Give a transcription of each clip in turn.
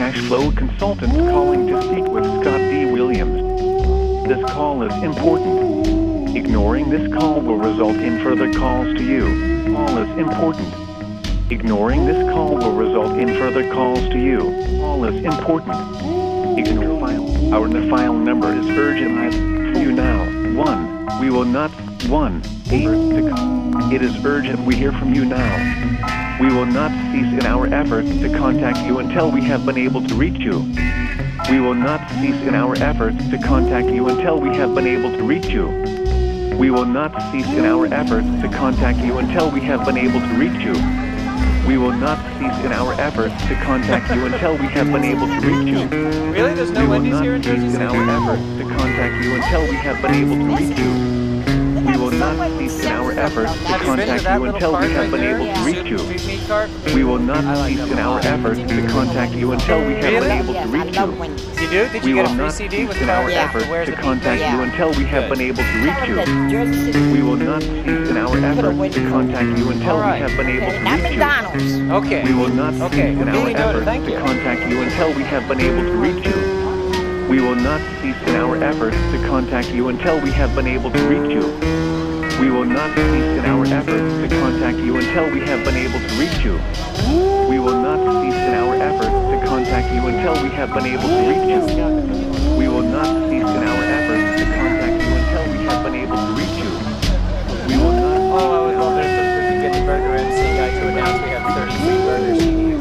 cash flow consultant calling to speak with Scott D. Williams. This call is important. Ignoring this call will result in further calls to you. Call is important. Ignoring this call will result in further calls to you. Call is important. Ignore file. Our file number is urgent for you now. 1. We will not. 1. 8. It is urgent we hear from you now. We will not cease in our efforts to contact you until we have been able to reach you. We will not cease in our efforts to contact you until we have been able to reach you. We will not cease in our efforts to contact you until we have been able to reach you. We will not cease in our efforts to contact you until we have been able to reach you. Really? There's no Wendy's here in Jersey City? We will not cease in our efforts to contact you until we have been able to reach you. We will not cease in our efforts to contact you until we have been able to reach you. We will not cease in our efforts to contact you until we have been able to reach you. You do? Did you get a free CD with in our efforts to contact you until we have been able to reach you. We will not cease in our efforts to contact you until we have been able to reach you. Okay. We will not cease in our efforts to contact you until we have been able to reach you. We will not cease in our efforts to contact you until we have been able to reach you. We will not cease in our efforts to contact you until we have been able to reach you. We will not cease in our efforts to contact you until we have been able to reach you. We will not cease in our efforts to contact you until we have been able to reach you. We will not. Oh, I was wondering if we could get the Burger MC guy to announce we have 30 free burger CDs.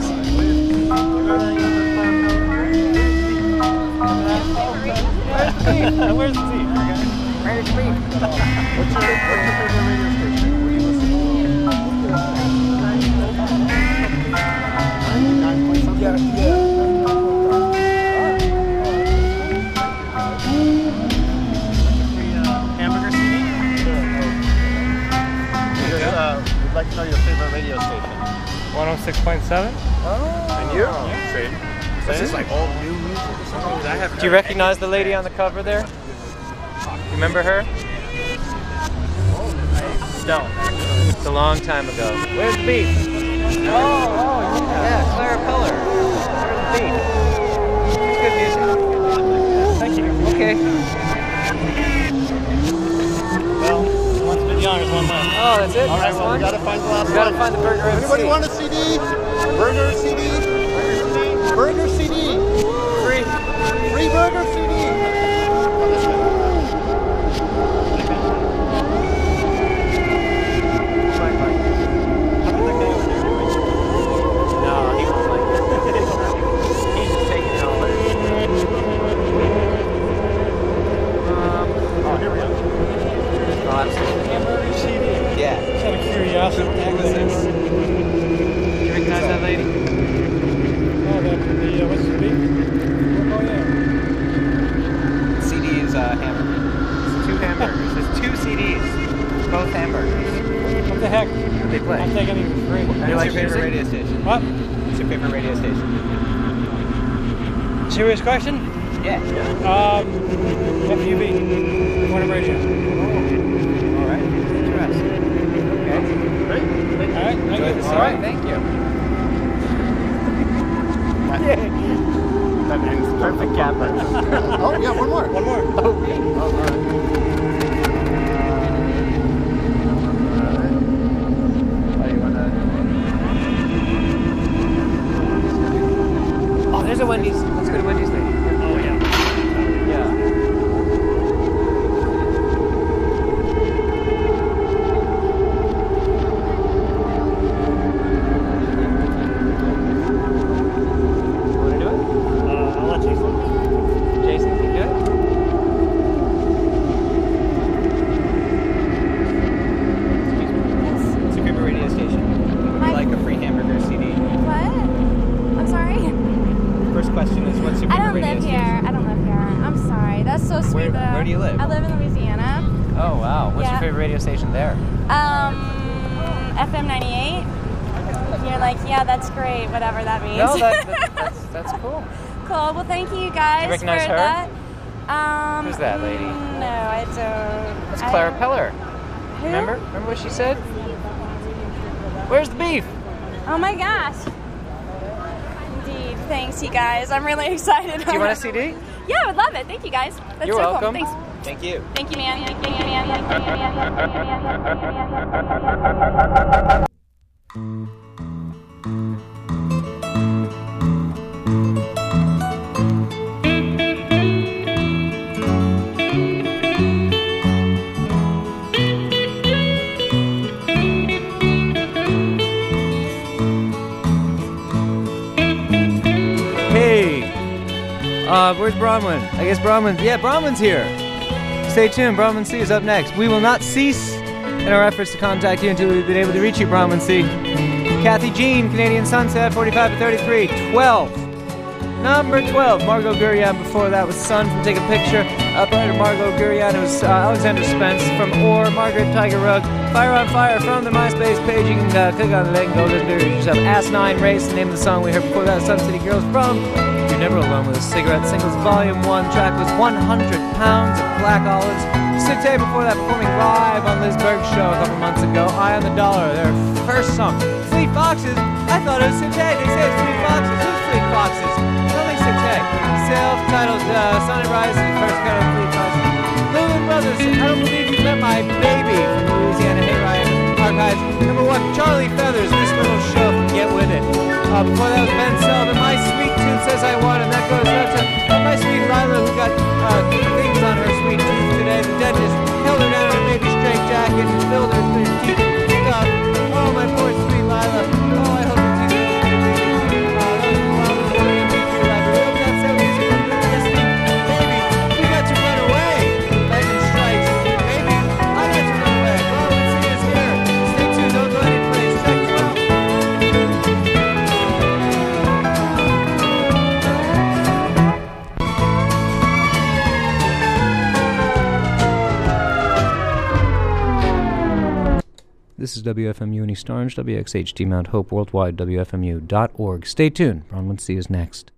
Where's the beef? Where's the beef? What's your favorite radio station? What do you listen to? 99.something? Yeah. Hamburger CD? We'd like to know your favorite radio station. 106.7? Oh. And you? Yeah. Same. This is like all new music. Do you recognize the lady on the cover there? You remember her? Don't. It's a long time ago. Where's the beef? Oh, yeah, Clara Peller. Where's the beef? It's good music. Thank you. Okay. Well, once been young, there's one left. Oh, that's it? All right, Last well, one? we gotta find the last one. We gotta find the Burger MC. Anybody want a CD? Burger CD? Burger CD? Free burger CD? No, he won't like it. He's just taking it all in. Oh, here we go. Oh, absolutely. Hamburger CD? Yeah. Just out of curiosity. You recognize that lady? Oh, what's the beef? Oh, yeah. CD is hamburger. It's 2 hamburgers. There's 2 CDs. Both hamburgers. What the heck? What they play? I'm taking it for free. What's your favorite radio station? What? What's your favorite radio station? Serious question? Yeah. FUB. Warner Radio. All right. Interesting. Okay. Great. All right. Thank you. All right. Thank you. That means perfect capper. Oh, yeah, one more. One more. Oh, all right. Oh, there's a Wendy's. Let's go to Wendy's lady. Oh, yeah. Yeah. Want to do it? I'll let Jason. Jason, can you do it? Excuse me. What's your favorite radio station? Would you like a free hamburger CD? What? I'm sorry. First question is, what's your I favorite don't radio live station? here. I don't live here. I'm sorry. That's so sweet. Where do you live? I live in Louisiana. Oh, wow. What's your Yeah. favorite radio station there? FM 98. You're like, yeah, that's great. Whatever that means. No, that's cool. Cool. Well, thank you guys Do you recognize for her? that. Who's that lady? No, I don't. That's Clara Peller. Who? Remember what she said? Where's the beef? Oh my gosh. Indeed. Thanks, you guys. I'm really excited. Do you want a CD? Yeah, I would love it. Thank you, guys. That's You're so welcome. Cool. Thanks. Thank you. Thank you, man. Hey, where's Bronwyn? I guess Bronwyn's here. Stay tuned, Bronwyn C is up next. We will not cease in our efforts to contact you until we've been able to reach you, Bronwyn C. Kathy Jean, Canadian Sunset, 45 to 33, 12. Number 12, Margot Gurian. Before that was Sun from Take a Picture. Up under Margot Gurian, it was Alexander Spence from Or, Margaret Tiger Rug. Fire on Fire from the MySpace page. You can click on the link and go to the lyrics. You just have Asinine Race, the name of the song we heard before that. Sun City Girls from You're Never Alone with a Cigarette. Singles Volume 1. Track was 100 Pounds of Black Olives. Sinte before that performing live on Liz Berg's show a couple months ago. Eye on the Dollar, their first song. Fleet Foxes? I thought it was Sinte. They say it's Fleet Foxes. Who's Fleet Foxes? Only Sinte. Self-titled Sunrise is the first cut of Fleet Foxes. Lulu Brothers, I Don't Believe You Met My Baby from the Louisiana Hayride Archives. Number 1, Charlie Feathers, This Little Show, Get With It. Before that was Ben Sullivan, My Sweet Tooth Says I Want, and that goes out to my sweet Lila, who got things on her sweet tooth today. The dentist held her down in a baby straight jacket and filled her teeth. Oh, my poor sweet Lila. Oh, I hope the teeth we got to run away. Lightning strikes. Baby, I got to run away. Bronwyn C is here. Stay tuned, don't go anyplace. Check 12. This is WFMU in East Orange, WXHT Mount Hope, worldwide, WFMU.org. Stay tuned. Bronwyn C is next.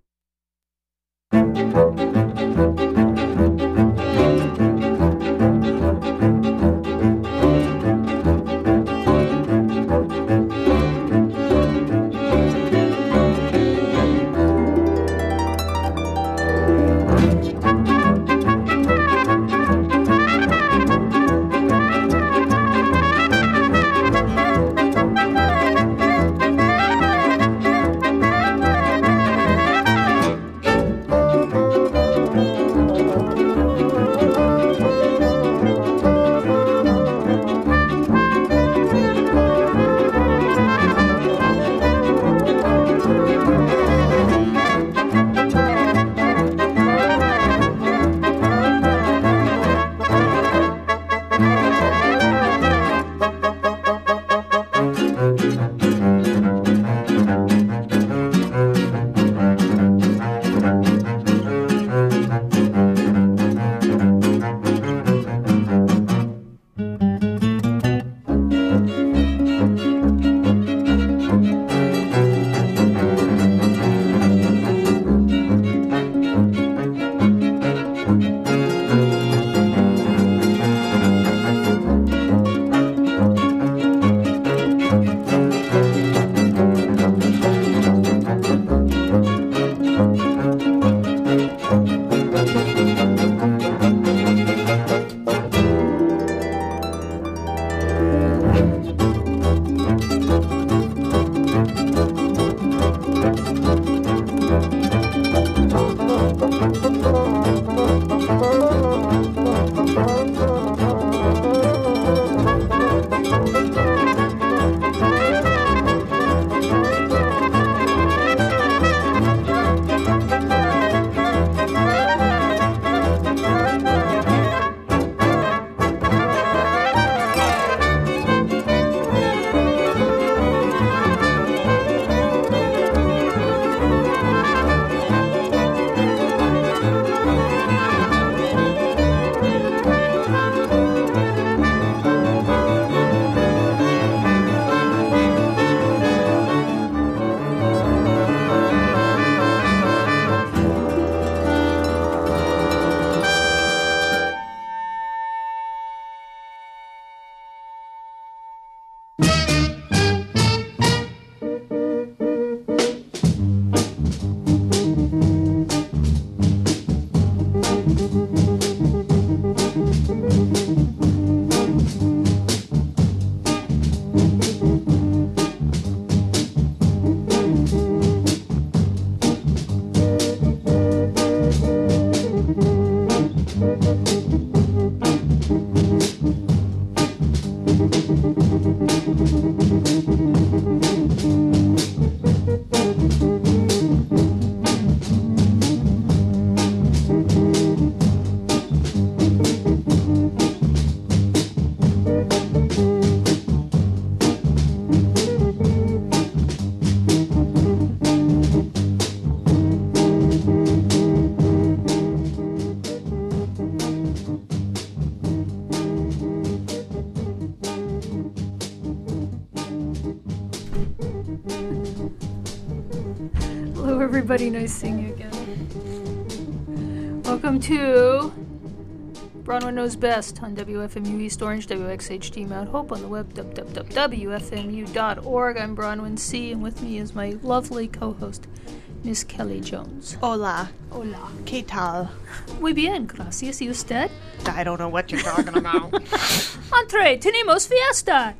Hello, everybody. Nice seeing you again. Welcome to Bronwyn Knows Best on WFMU East Orange, WXHD Mount Hope on the web, www.wfmu.org. I'm Bronwyn C., and with me is my lovely co-host, Miss Kelly Jones. Hola. Hola. ¿Qué tal? Muy bien, gracias. ¿Y usted? I don't know what you're talking about. Entre, tenemos fiesta!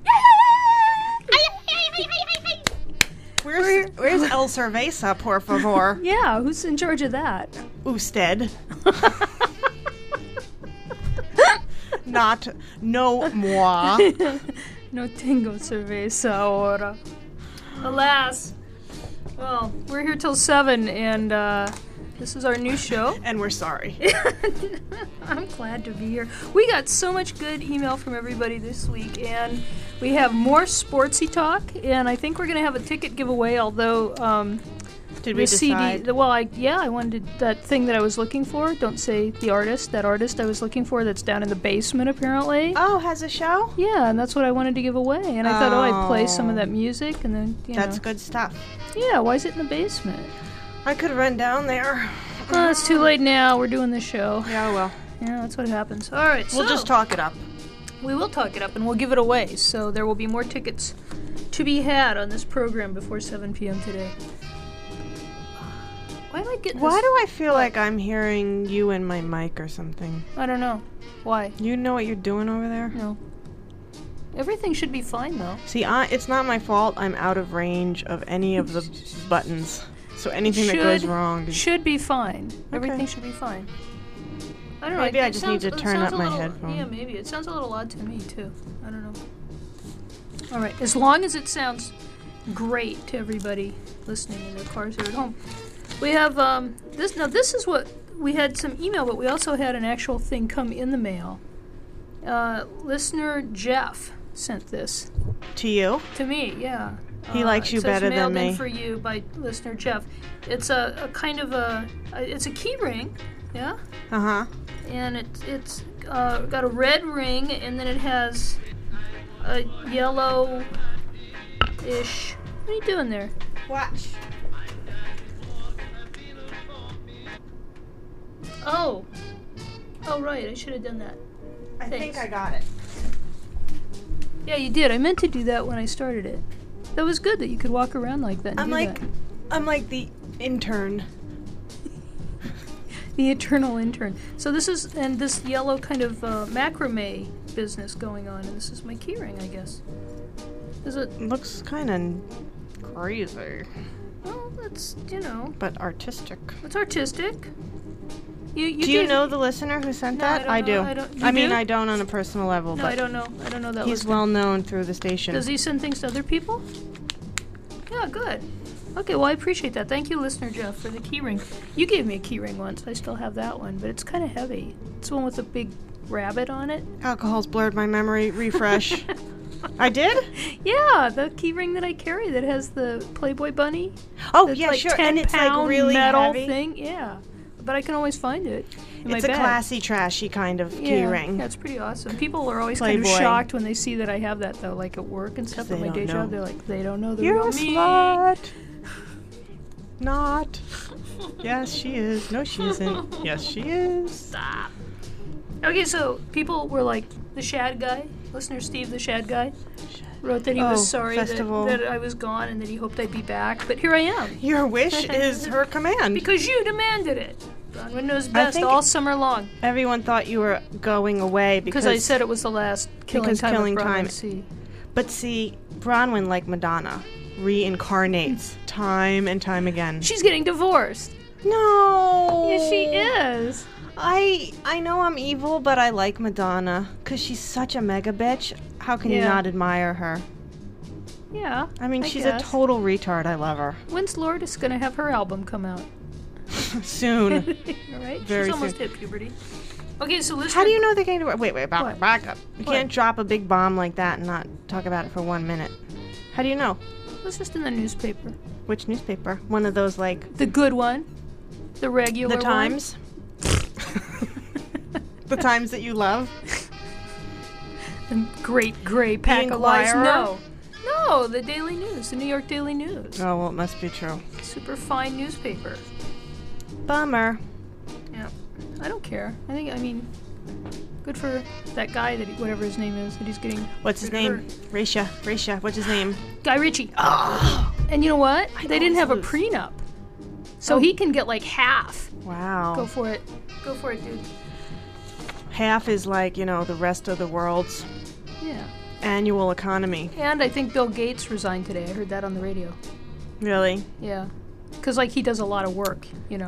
Where's El Cerveza, por favor? Yeah, who's in charge of that? Usted. No moi. No tengo cerveza ahora. Alas. Well, we're here till 7, and this is our new show. And we're sorry. I'm glad to be here. We got so much good email from everybody this week, and we have more sportsy talk, and I think we're going to have a ticket giveaway, although Did we decide? CD, well, I wanted that thing that I was looking for. Don't say the artist. That artist I was looking for that's down in the basement, apparently. Oh, has a show? Yeah, and that's what I wanted to give away. And I thought, I'd play some of that music, and then, That's good stuff. Yeah, why is it in the basement? I could run down there. Oh, it's too late now. We're doing the show. Yeah, well. Yeah, that's what happens. All right, We'll just talk it up. We will talk it up, and we'll give it away. So there will be more tickets to be had on this program before 7 p.m. today. Why am I getting Why do I feel like I'm hearing you in my mic or something? I don't know. Why? You know what you're doing over there? No. Everything should be fine, though. See, it's not my fault. I'm out of range of any of the buttons. So anything that goes wrong should be fine. Everything should be fine. I don't know. Maybe I just need to turn up my headphones. Yeah, maybe. It sounds a little odd to me, too. I don't know. All right. As long as it sounds great to everybody listening in their cars or at home. We have this. Now, this is what we had some email, but we also had an actual thing come in the mail. Listener Jeff sent this To you? to me. Yeah, He likes you it says better than mailed me. in for you by listener Jeff. It's a kind of it's a key ring. Yeah, Uh-huh. and it's got a red ring, and then it has a yellow-ish. What are you doing there? Watch. Oh, right. I should have done that. I Thanks. think I got it. Yeah, you did. I meant to do that when I started it. That was good that you could walk around like that. And I'm do like, that. I'm like the intern. The eternal intern. So this is this yellow kind of macrame business going on, and this is my keyring, I guess. Is it? Looks kind of crazy, Well, that's but artistic. it's artistic. You Do you know the listener who sent No, that? I do. don't know. I don't- you I mean, do? I don't on a personal level, No, but I don't know. I don't know that. he's listener. well known through the station. Does he send things to other people? Yeah, good. Okay, well, I appreciate that. Thank you, listener Jeff, for the keyring. You gave me a keyring once. I still have that one, but it's kind of heavy. It's the one with a big rabbit on it. Alcohol's blurred my memory. Refresh. I did? Yeah, the keyring that I carry that has the Playboy bunny. Oh, That's yeah, like sure. 10 And it's like pound really metal heavy. thing. Yeah, but I can always find it in my It's a bag. classy, trashy kind of Yeah, keyring. that's pretty awesome. People are always kind Playboy. of shocked when they see that I have that, though, like at work and stuff. They At my don't day know. job, they're like, they don't know the You're real a me. slut. Not. Yes, she is. No, she isn't. Yes, she is. Stop. Okay, so people were like, the Shad guy, listener Steve, the Shad guy, wrote that he Oh, was sorry festival. that I was gone and that he hoped I'd be back. But here I am. Your wish is her command. Because you demanded it. Bronwyn Knows Best think- all summer long. Everyone thought you were going away Because I said it was the last Killing because Time Killing with Bronwyn Time- C. But see, Bronwyn, like Madonna, reincarnates time and time again. She's getting divorced. No. Yes, she is. I know I'm evil, but I like Madonna because she's such a mega bitch. How can you Yeah. not admire her? Yeah. I mean, I she's guess. a total retard. I love her. When's Lourdes going to have her album come out? Soon. All right. Very She's almost soon. hit puberty. Okay, so listener... How do you know they're going to... Wait, What? back up. You What? can't drop a big bomb like that and not talk about it for 1 minute. How do you know? It was just in the newspaper. Which newspaper? One of those, like, The good one. The regular The Times? The Times that you love? one. The great gray pack of lies. Inquirer? No. No, the Daily News, the New York Daily News. Oh, well, it must be true. Super fine newspaper. Bummer. Yeah. I don't care. I mean, good for that guy that, whatever his name is, that he's getting. What's his name? Raisha. What's his name? Guy Ritchie. And you know what? They didn't have a prenup. So he can get like half. Wow. Go for it. Go for it, dude. Half is like, the rest of the world's Yeah. annual economy. And I think Bill Gates resigned today. I heard that on the radio. Really? Yeah. Because, like, he does a lot of work,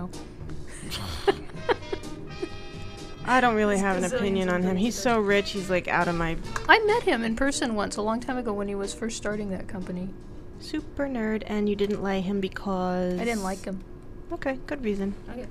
I don't really have an gazillions opinion of on him. things He's so rich, he's like out of my... I met him in person once, a long time ago when he was first starting that company. Super nerd, and you didn't like him because... I didn't like him. Okay, good reason. Okay.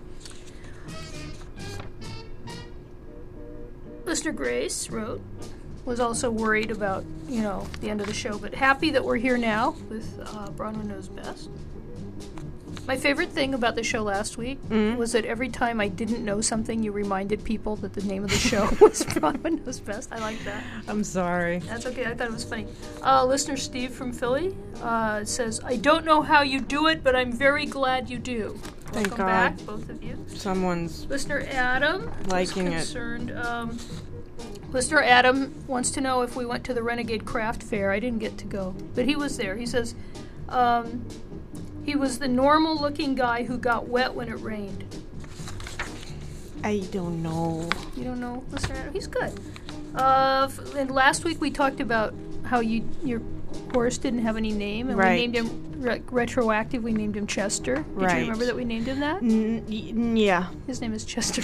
Listener Grace wrote, was also worried about, the end of the show, but happy that we're here now with Bronwyn Knows Best. My favorite thing about the show last week was that every time I didn't know something, you reminded people that the name of the show was Bronwyn Knows Best. I like that. I'm sorry. That's okay. I thought it was funny. Listener Steve from Philly says, I don't know how you do it, but I'm very glad you do. Thank Welcome God. back, both of you. Someone's Listener Adam liking is concerned. Listener Adam wants to know if we went to the Renegade Craft Fair. I didn't get to go, but he was there. He says he was the normal-looking guy who got wet when it rained. I don't know. You don't know, Listener Adam? He's good. And last week we talked about how your horse didn't have any name, and we named him retroactive. We named him Chester. Did you remember that we named him that? Yeah. His name is Chester.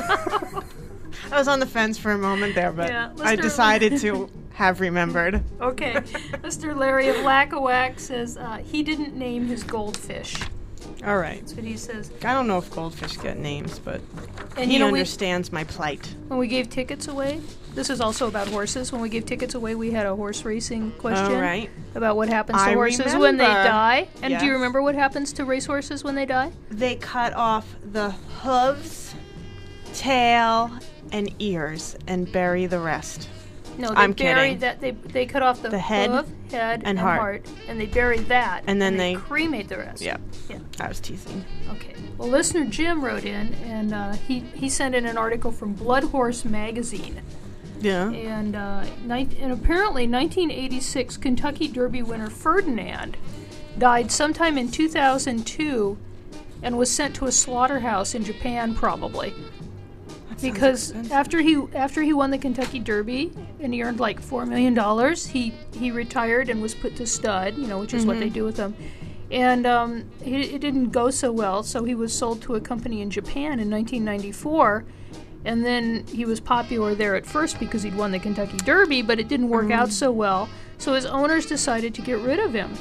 I was on the fence for a moment there, but Yeah, I decided to have remembered. Okay. Mr. Larry of Lackawak says he didn't name his goldfish. All right. That's what he says. I don't know if goldfish get names, but And he understands my plight. When we gave tickets away, this is also about horses. When we gave tickets away, we had a horse racing question All right. about what happens to I horses when they remember. die. And do you Yes. remember what happens to racehorses when they die? They cut off the hooves, tail, and ears and bury the rest. No, they I'm bury kidding. that. They cut off the head hoof, head, and heart. and they bury that. And then they cremate the rest. Yeah. Yeah. I was teasing. Okay. Well, listener Jim wrote in, and he sent in an article from Blood Horse magazine. Yeah. And apparently 1986 Kentucky Derby winner Ferdinand died sometime in 2002 and was sent to a slaughterhouse in Japan, probably. Because after he won the Kentucky Derby and he earned like $4 million, he retired and was put to stud, which is what they do with them. And it didn't go so well, so he was sold to a company in Japan in 1994. And then he was popular there at first because he'd won the Kentucky Derby, but it didn't work out so well. So his owners decided to get rid of him.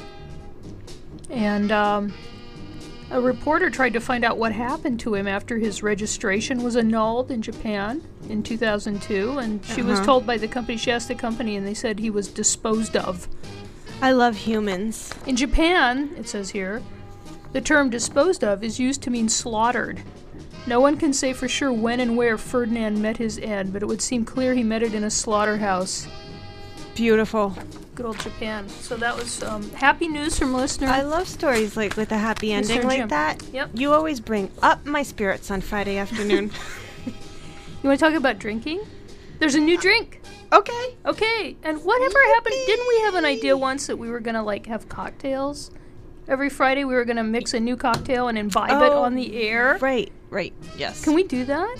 And a reporter tried to find out what happened to him after his registration was annulled in Japan in 2002. And she was told by the company, she asked the company, and they said he was disposed of. I love humans. In Japan, it says here, the term disposed of is used to mean slaughtered. No one can say for sure when and where Ferdinand met his end, but it would seem clear he met it in a slaughterhouse. Beautiful. Good old Japan. So that was happy news from listener. I love stories like with a happy ending Mr. like Jim. that. Yep. You always bring up my spirits on Friday afternoon. You want to talk about drinking? There's a new drink. Okay. Okay. And whatever happened? Didn't we have an idea once that we were gonna have cocktails? Every Friday we were gonna mix a new cocktail and imbibe it on the air. Right, yes. Can we do that?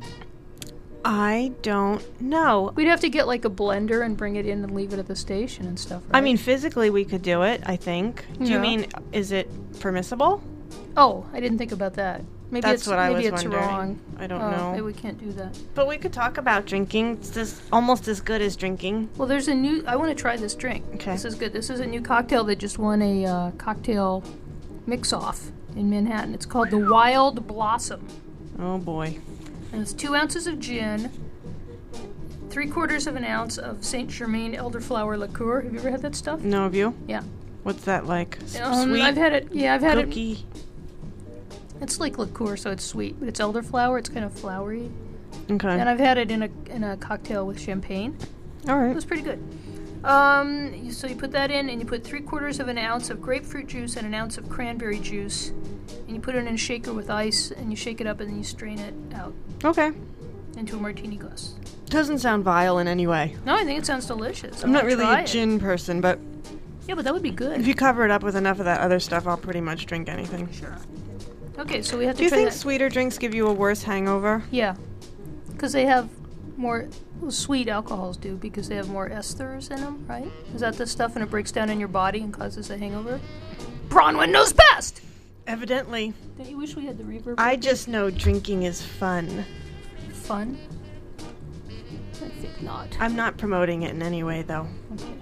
I don't know. We'd have to get like a blender and bring it in and leave it at the station and stuff, right? I mean, physically we could do it, I think. Do you Yeah. mean, is it permissible? Oh, I didn't think about that. Maybe That's it's, what I maybe was it's wondering. wrong. I don't Oh, know. Maybe we can't do that. But we could talk about drinking. It's just almost as good as drinking. Well, there's a new... I want to try this drink. Okay. This is good. This is a new cocktail that just won a cocktail mix-off in Manhattan. It's called the Wild Blossom. Oh, boy. And it's 2 ounces of gin, 3/4 of an ounce of Saint Germain elderflower liqueur. Have you ever had that stuff? No of you? Yeah. What's that like? Sweet? I've had it. Yeah, I've had it. Cookie? It's like liqueur, so it's sweet, but it's elderflower. It's kind of flowery. Okay. And I've had it in a cocktail with champagne. All It right. was pretty good. So you put that in, and you put 3/4 of an ounce of grapefruit juice and an ounce of cranberry juice, and you put it in a shaker with ice, and you shake it up, and then you strain it out Okay. into a martini glass. Doesn't sound vile in any way. No, I think it sounds delicious. I'm not gonna really try a it. gin person, but Yeah, but that would be good. if you cover it up with enough of that other stuff, I'll pretty much drink anything. Sure. Okay, so we have to Do you try think that. sweeter drinks give you a worse hangover? Yeah, because they have more sweet alcohols do because they have more esters in them, right? Is that the stuff and it breaks down in your body and causes a hangover? Bronwyn knows best! Evidently. Don't you wish we had the reverb? I just know drinking is fun. Fun? I think not. I'm not promoting it in any way, though. Okay.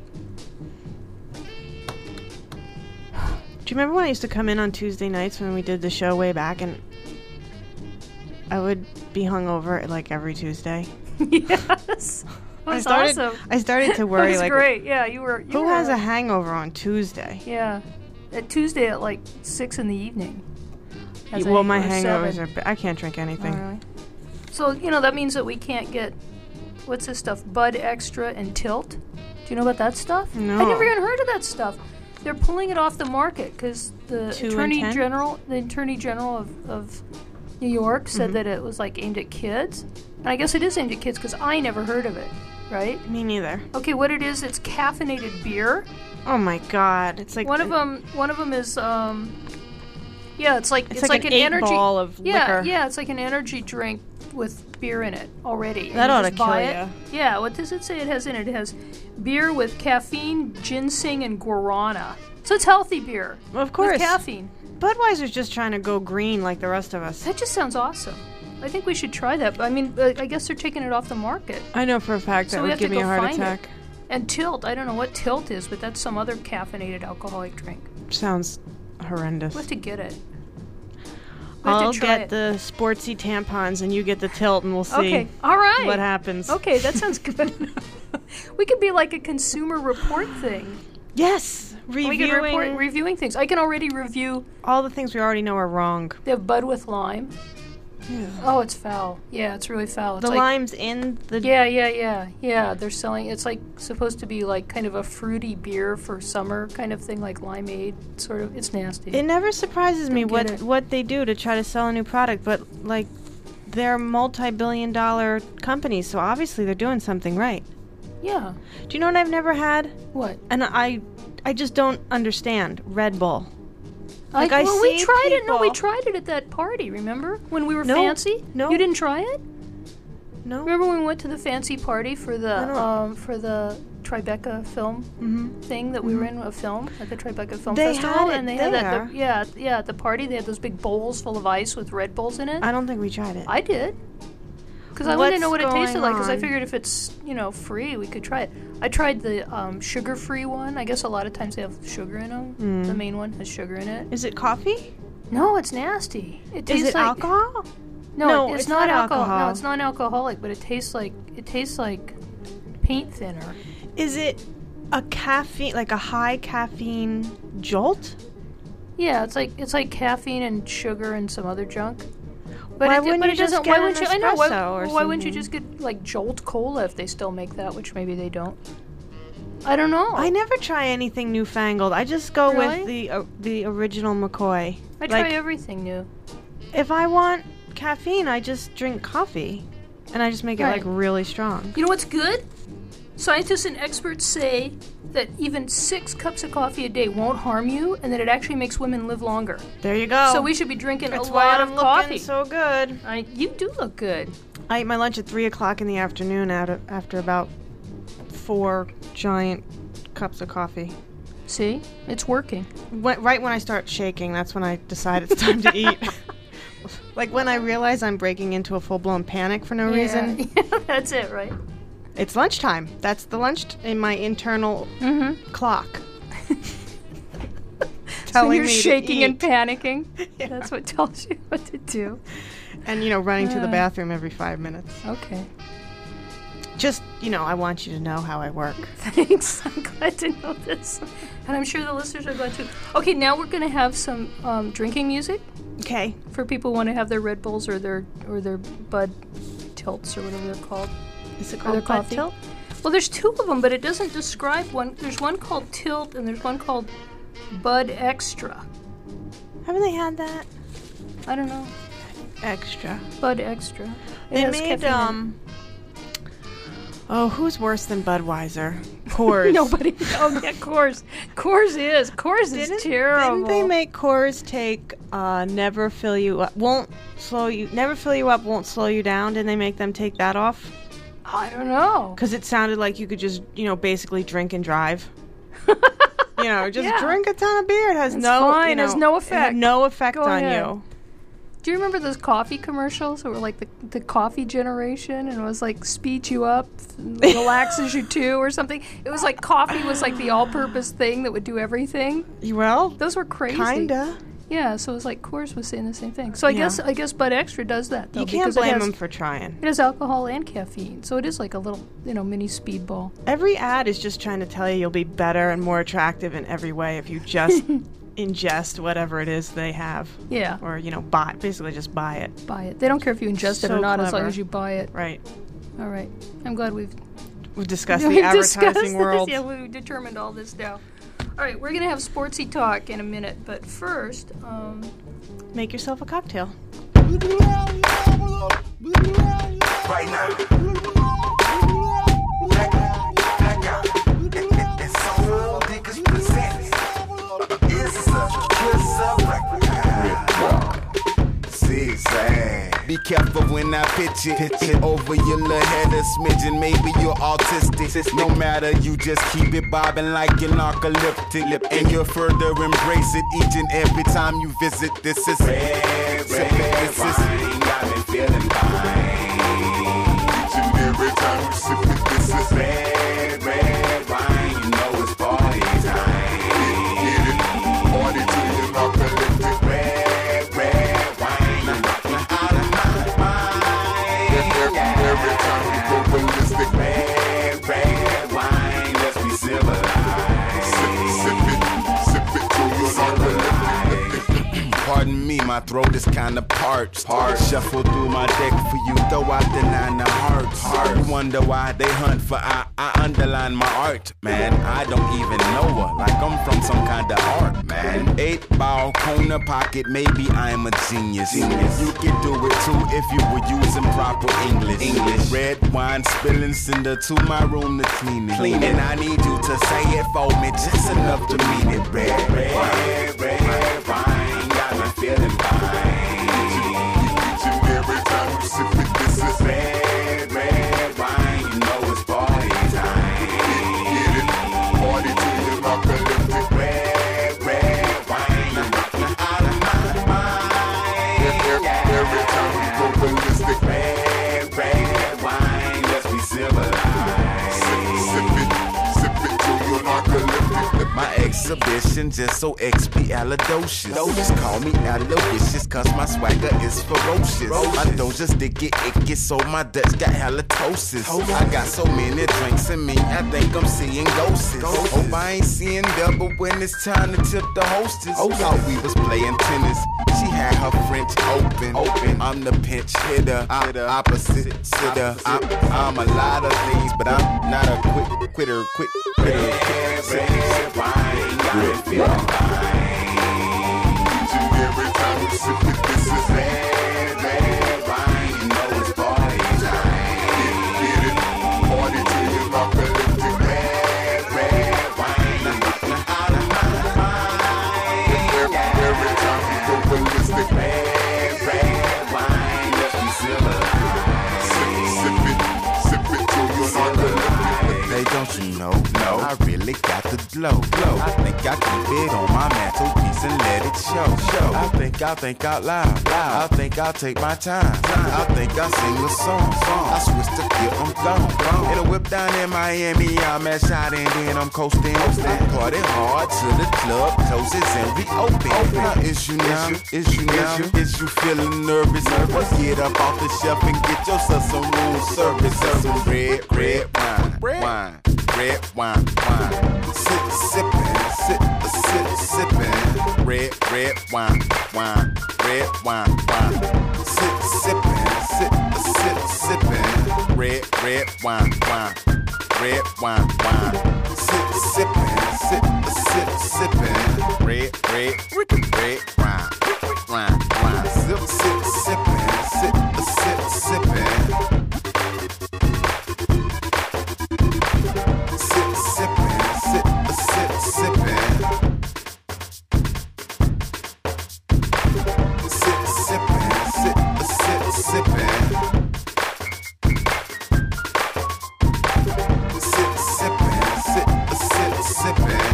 Do you remember when I used to come in on Tuesday nights when we did the show way back, and I would be hungover like every Tuesday? Yes. That's awesome. I started to worry, That was like, great. Yeah, you were. who has a hangover on Tuesday? Yeah. At Tuesday at like 6 in the evening. Has a Well, my hangover, hangovers 7. I can't drink anything. Oh, really? So, that means that we can't get, what's this stuff, Bud Extra and Tilt? Do you know about that stuff? No. I never even heard of that stuff. They're pulling it off the market because the 2 and Attorney 10? General of New York said that it was like aimed at kids. And I guess it is aimed at kids because I never heard of it, right? Me neither. Okay, what it is, it's caffeinated beer. Oh my god, it's like One of them is yeah, it's like like an an 8 energy ball of liquor. Yeah, it's like an energy drink with beer in it already. That And ought to just buy kill it. ya. Yeah, what does it say it has in it? It has beer with caffeine, ginseng, and guarana. So it's healthy beer. Of course. With caffeine. Budweiser's just trying to go green like the rest of us. That just sounds awesome. I think we should try that. I mean, I guess they're taking it off the market. I know for a fact So that we would have to give me go a heart find attack. it. And Tilt, I don't know what Tilt is, but that's some other caffeinated alcoholic drink. Sounds horrendous. We have to get it. We have I'll to try get it. the sportsy tampons and you get the Tilt and we'll see Okay, all right. what happens. Okay, that sounds good. We could be like a consumer report thing. Yes! We could report reviewing things. I can already review. all the things we already know are wrong. They have Bud with lime. Oh, it's foul. Yeah, it's really foul. It's The like, lime's in the... Yeah. They're selling. It's like supposed to be like kind of a fruity beer for summer kind of thing, like limeade sort of. It's nasty. It never surprises me Don't get it. what they do to try to sell a new product, but like they're multi-billion-dollar companies, so obviously they're doing something right. Yeah. Do you know what I've never had? What? And I just don't understand Red Bull. We see tried it. No, we people- tried it at that party. Remember when we were No, fancy? no. You didn't try it. No. Remember when we went to the fancy party for I the Tribeca film Mm-hmm. thing that we were in a film at the Tribeca Film They Festival, had it and they had there. at the party they had those big bowls full of ice with Red Bulls in it. I don't think we tried it. I did. Because I wanted to What's know what it tasted going like. Because I on? figured if it's free, we could try it. I tried the sugar-free one. I guess a lot of times they have sugar in them. The main one has sugar in it. Is it coffee? No, it's nasty. It Is tastes it like alcohol? No, No, it's it's not not alcohol. No, alcohol. it's non-alcoholic, but it tastes like paint thinner. Is it a caffeine, like a high caffeine jolt? Yeah, it's like caffeine and sugar and some other junk. But Why it, wouldn't but you it just doesn't. get Why an wouldn't you? I know. Why, espresso or why wouldn't you something? just get like Jolt Cola if they still make that, which maybe they don't. I don't know. I never try anything newfangled. I just go Really? with the original McCoy. I try Like, everything new. if I want caffeine, I just drink coffee, and I just make it Right. like really strong. You know what's good? Scientists and experts say that even 6 cups of coffee a day won't harm you, and that it actually makes women live longer. There you go. So we should be drinking That's a why lot I'm of looking coffee. so good. You do look good. I eat my lunch at 3 o'clock in the afternoon after about 4 giant cups of coffee. See, it's working. Right when I start shaking, that's when I decide it's time to eat. Like when I realize I'm breaking into a full-blown panic for no reason. Yeah, that's it, right? It's lunchtime. That's the lunch in my internal clock. So Telling you're me to shaking and eat. panicking. That's what tells you what to do. And, running to the bathroom every 5 minutes. Okay. Just, I want you to know how I work. Thanks. I'm glad to know this. And I'm sure the listeners are glad too. Okay, now we're going to have some drinking music Okay. for people who want to have their Red Bulls or their Bud Tilts or whatever they're called. Is it Or their called Bud coffee. Tilt? Well, there's two of them, but it doesn't describe one. There's one called Tilt, and there's one called Bud Extra. Haven't they had that? I don't know. Extra. Bud Extra. It They has made, caffeine. Oh, who's worse than Budweiser? Coors. Nobody. Oh, yeah, Coors. Coors is terrible. Didn't they make Coors take never fill you up, won't slow you, never fill you up, won't slow you down? Didn't they make them take that off? I don't know. Because it sounded like you could just, basically drink and drive. Just Yeah. drink a ton of beer. It has It's no, fine. It has no it had effect. no effect Go on ahead. you. Do you remember those coffee commercials that were like the coffee generation, and it was like speeds you up, relaxes you too, or something? It was like coffee was like the all-purpose thing that would do everything. Well, Those were crazy. kinda. Yeah, so it was like Coors was saying the same thing. So I guess Bud Extra does that though. You can't because it blame has- them for trying. It has alcohol and caffeine, so it is like a little, mini speedball. Every ad is just trying to tell you you'll be better and more attractive in every way if you just ingest whatever it is they have. Yeah, Or, basically just buy it. buy it. They don't care if you ingest it or So not, as long clever. as you buy it. Right. All right. I'm glad we've We've discussed we've the discussed advertising this. world. Yeah, we determined all this now. All right, we're gonna have sportsy talk in a minute, but first, Make yourself a cocktail. Right now. Black out. It's so niggas presents. It's a kiss of record. Zigzag. Be careful when I pitch it over your little head a smidgen. Maybe you're autistic. No matter, you just keep it bobbing like you're narcoleptic. And you'll further embrace it each and every time you visit. This is red wine. Got me feeling fine. Each and every time you sip it, this is red wine. You know it's party time. Get it, party till you're narcoleptic. Red wine. I'm rocking out of my mind. Every time you go ballistic. Red wine. Let's be civilized. Sip it till you're narcoleptic. Pardon me, my throat is kinda parched. Shuffle through my deck for you, throw out the 9 of hearts. You wonder why they hunt for I underline my art, man. I don't even know her, like I'm from some kind of art, man. 8-ball, corner pocket, maybe I'm a genius. You could do it too if you were using proper English. Red wine spilling cinder to my room to clean it. And I need you to say it for me, just enough to mean it. Red wine, got me feeling fine. Each and every time you sip it, this is red wine. You know it's party time. Get it, party till you're narcoleptic. Red wine, I'm rocking out of my mind. Every time you go ballistic. Red wine, let's be civilized. Sip it till you're narcoleptic. My exhibition just so expialidocious. Just call me Aloysius, cause my swagger is ferocious. I don't just dig it icky, so my Dutch got halitosis. I got so many drinks in me, I think I'm seeing ghosts. Hope I ain't seeing double when it's time to tip the hostess. Thought we was playing tennis. She had her French open. I'm the pinch hitter, opposite sitter. I'm a lot of things, but I'm not a quitter. Red wine, got me feeling fine. Each and every time you sip it, this is red wine. You know it's party time. Get it, party till you're narcoleptic. Red wine, I'm rocking out of my mind. Every time you go ballistic. Red wine, let's be civilized. Sip it till you're narcoleptic. Hey, don't you know? No, I really got the glow. I think I keep it on my mantelpiece and let it show. I think out loud. I think I'll take my time. I think I'll sing a song. I switch the gear, I'm gone. In a whip down in Miami, I'm at shot and then I'm coasting. Party hard to the club closes and we open. Now is you now? Is you feeling nervous? Get up off the shelf and get yourself some room service. Some red wine. Red wine. Sippin'. Red wine. Red wine. Sippin'. Red wine. red wine, wine. Sip, sippin', sip, sip, sippin'. Red wine, wine, wine. Sip, sip, sippin', sip, sip, sippin'. Sip, sippin', sip, sip, sippin'. Sip, sippin', sip, sip, sippin'. Sip, sippin', sip, sip, sippin'.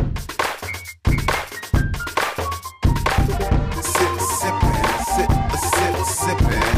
Sip, sippin', sip, sip, sippin'.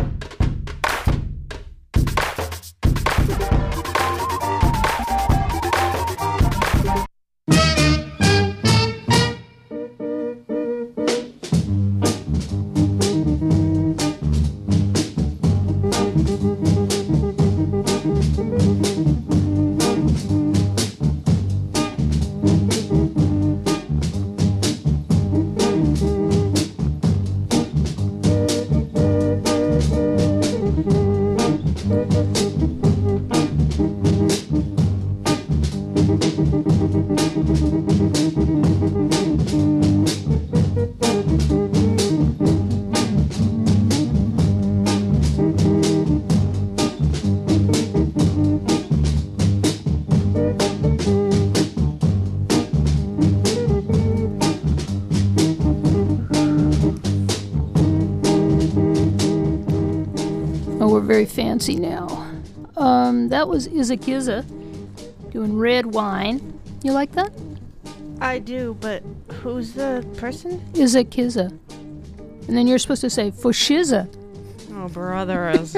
Oh, we're very fancy now. That was Izakiza doing red wine. You like that? I do, but who's the person? Izakiza. And then you're supposed to say Foshiza. Oh, brothers.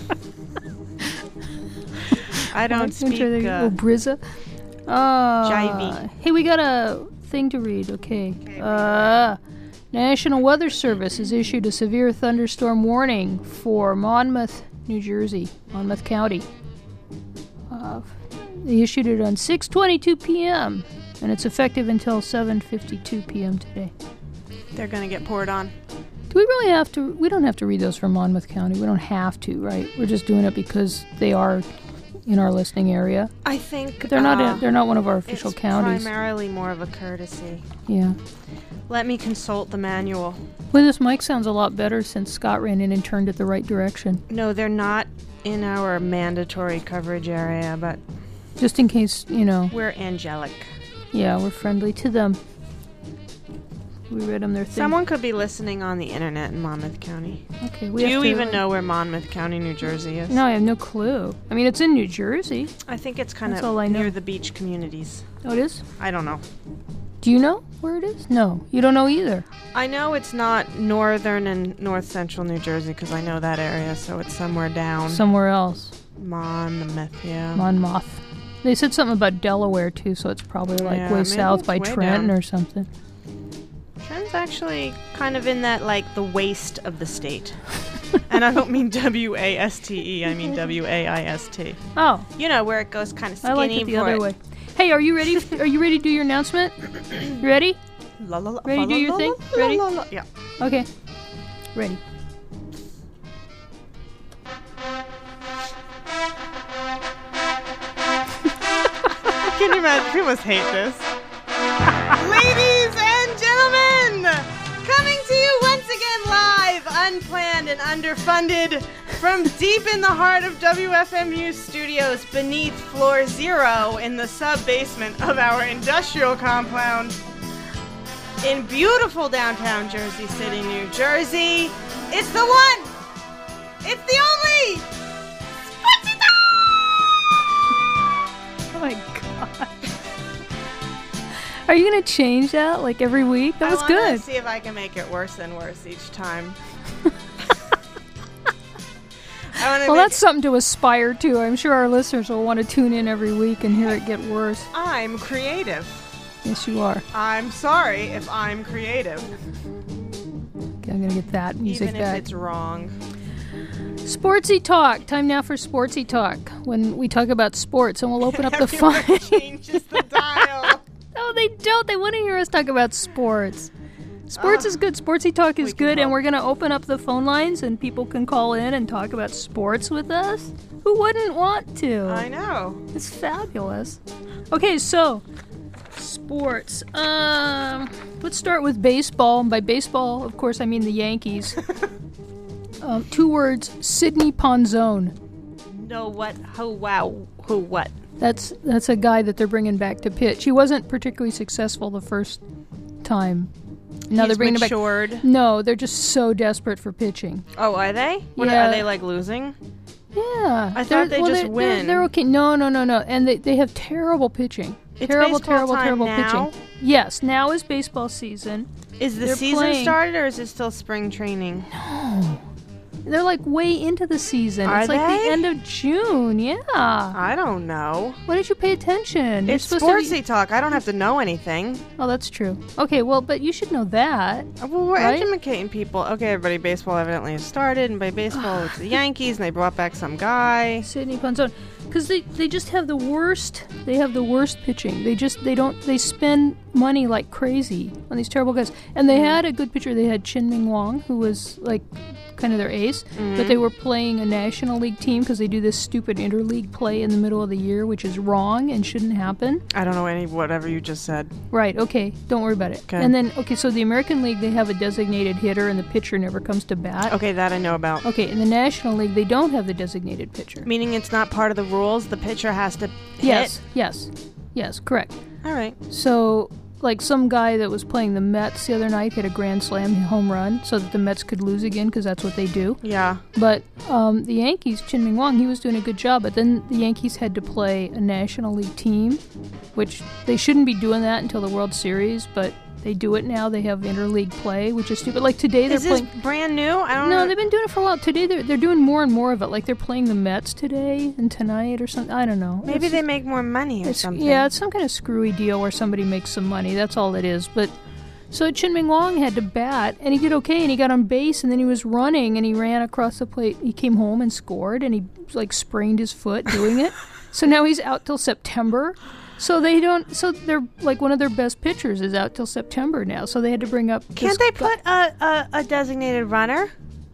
I don't speak Brizza. Jivey. Hey, we got a thing to read. Okay. National Weather Service has issued a severe thunderstorm warning for Monmouth, New Jersey, Monmouth County. They issued it on 6:22 p.m. and it's effective until 7:52 p.m. today. They're gonna get poured on. Do we really have to? We don't have to read those from Monmouth County. We don't have to, right? We're just doing it because they are in our listening area. I think They're not. They're not one of our official it's counties. Primarily more of a courtesy. Yeah. Let me consult the manual. Well, this mic sounds a lot better since Scott ran in and turned it the right direction. No, they're not in our mandatory coverage area, but Just in case, you know. we're angelic. Yeah, we're friendly to them. We read them their thing. Someone could be listening on the internet in Monmouth County. Okay, Do you even know where Monmouth County, New Jersey is? No, I have no clue. I mean, it's in New Jersey. I think it's kind That's of all I know. near the beach communities. Oh, it is? I don't know. Do you know where it is? No, you don't know either. I know it's not northern and north central New Jersey because I know that area, so it's somewhere down. Somewhere else. Monmouth, yeah. Monmouth. They said something about Delaware, too, so it's probably like Yeah, way maybe south it's by way Trenton down. or something. Trenton's actually kind of in that, like, the waste of the state. And I don't mean W-A-S-T-E, I mean W-A-I-S-T. Oh, You know, where it goes kind of I skinny like it the for other it. way. Hey, are you ready? Are you ready to do your announcement? You ready? La, la, la, Ready to do your la, thing? la, Ready? la, la, la. Yeah. Okay. Ready. Can you imagine? People must hate this. Ladies and gentlemen, coming to you once again live, unplanned and underfunded, from deep in the heart of WFMU studios beneath floor 0 in the sub-basement of our industrial compound in beautiful downtown Jersey City, New Jersey. It's the one! It's the only! Oh my god. Are you gonna change that like every week? That was I good. wanna see if I can make it worse and worse each time. Well, that's something to aspire to. I'm sure our listeners will want to tune in every week and hear it get worse. I'm creative. Yes, you are. I'm sorry if I'm creative, Okay, I'm gonna get that music even if back. it's wrong. Sportsy talk. Time now for sportsy talk. When we talk about sports, and we'll open up the phone. Everyone changes the dial. No, they don't. They want to hear us talk about sports. Sports is good. Sportsy talk is We can good, and help. we're going to open up the phone lines, and people can call in and talk about sports with us. Who wouldn't want to? I know. It's fabulous. Okay, so sports. Let's start with baseball. And by baseball, of course, I mean the Yankees. 2 words: Sidney Ponzone. No, what? Who? Wow. Who? What? That's a guy that they're bringing back to pitch. He wasn't particularly successful the first time. Now He's they're bringing matured. him back. No, they're just so desperate for pitching. Oh, are they? What, Yeah. Are they like losing? Yeah, I thought they just win. They're okay. No, and they have terrible pitching. It's terrible, baseball time terrible now? pitching. Yes, now is baseball season. Is the They're season playing- started or is it still spring training? They're like way into the season. Are It's like they? the end of June. Yeah. I don't know. Why did you pay attention? You're It's supposed sportsy talk. I don't have to know anything. Oh, that's true. Okay, well, but you should know that. Well, we're Right? educating people. Okay, everybody, baseball evidently has started, and by baseball, it's the Yankees, and they brought back some guy. Sidney Ponzone, because they just have the worst. They have the worst pitching. They spend money like crazy on these terrible guys. And they had a good pitcher. They had Chien-Ming Wang, who was like kind of their ace, but they were playing a National League team because they do this stupid interleague play in the middle of the year, which is wrong and shouldn't happen. I don't know whatever you just said. Right, okay, don't worry about it. Okay. And then, so the American League, they have a designated hitter and the pitcher never comes to bat. Okay, that I know about. Okay, in the National League, they don't have the designated pitcher. Meaning it's not part of the rules. The pitcher has to Yes, hit. yes, correct. All right. So, like some guy that was playing the Mets the other night hit a grand slam home run so that the Mets could lose again because that's what they do. Yeah. But the Yankees, Chien-Ming Wang, he was doing a good job, but then the Yankees had to play a National League team, which they shouldn't be doing that until the World Series, but they do it now. They have interleague play, which is stupid. Like today they're Is this playing... brand new? I don't know. No, they've been doing it for a while. Today they're doing more and more of it. Like they're playing the Mets today and tonight or something. I don't know. Maybe It's- they make more money or something. Yeah, it's some kind of screwy deal where somebody makes some money. That's all it is. But so Chien-Ming Wang had to bat, and he did okay, and he got on base, and then he was running, and he ran across the plate. He came home and scored, and he like sprained his foot doing it. So now he's out till September. So they don't. So they're like one of their best pitchers is out till September now. So they had to bring up. Can't they put a designated runner?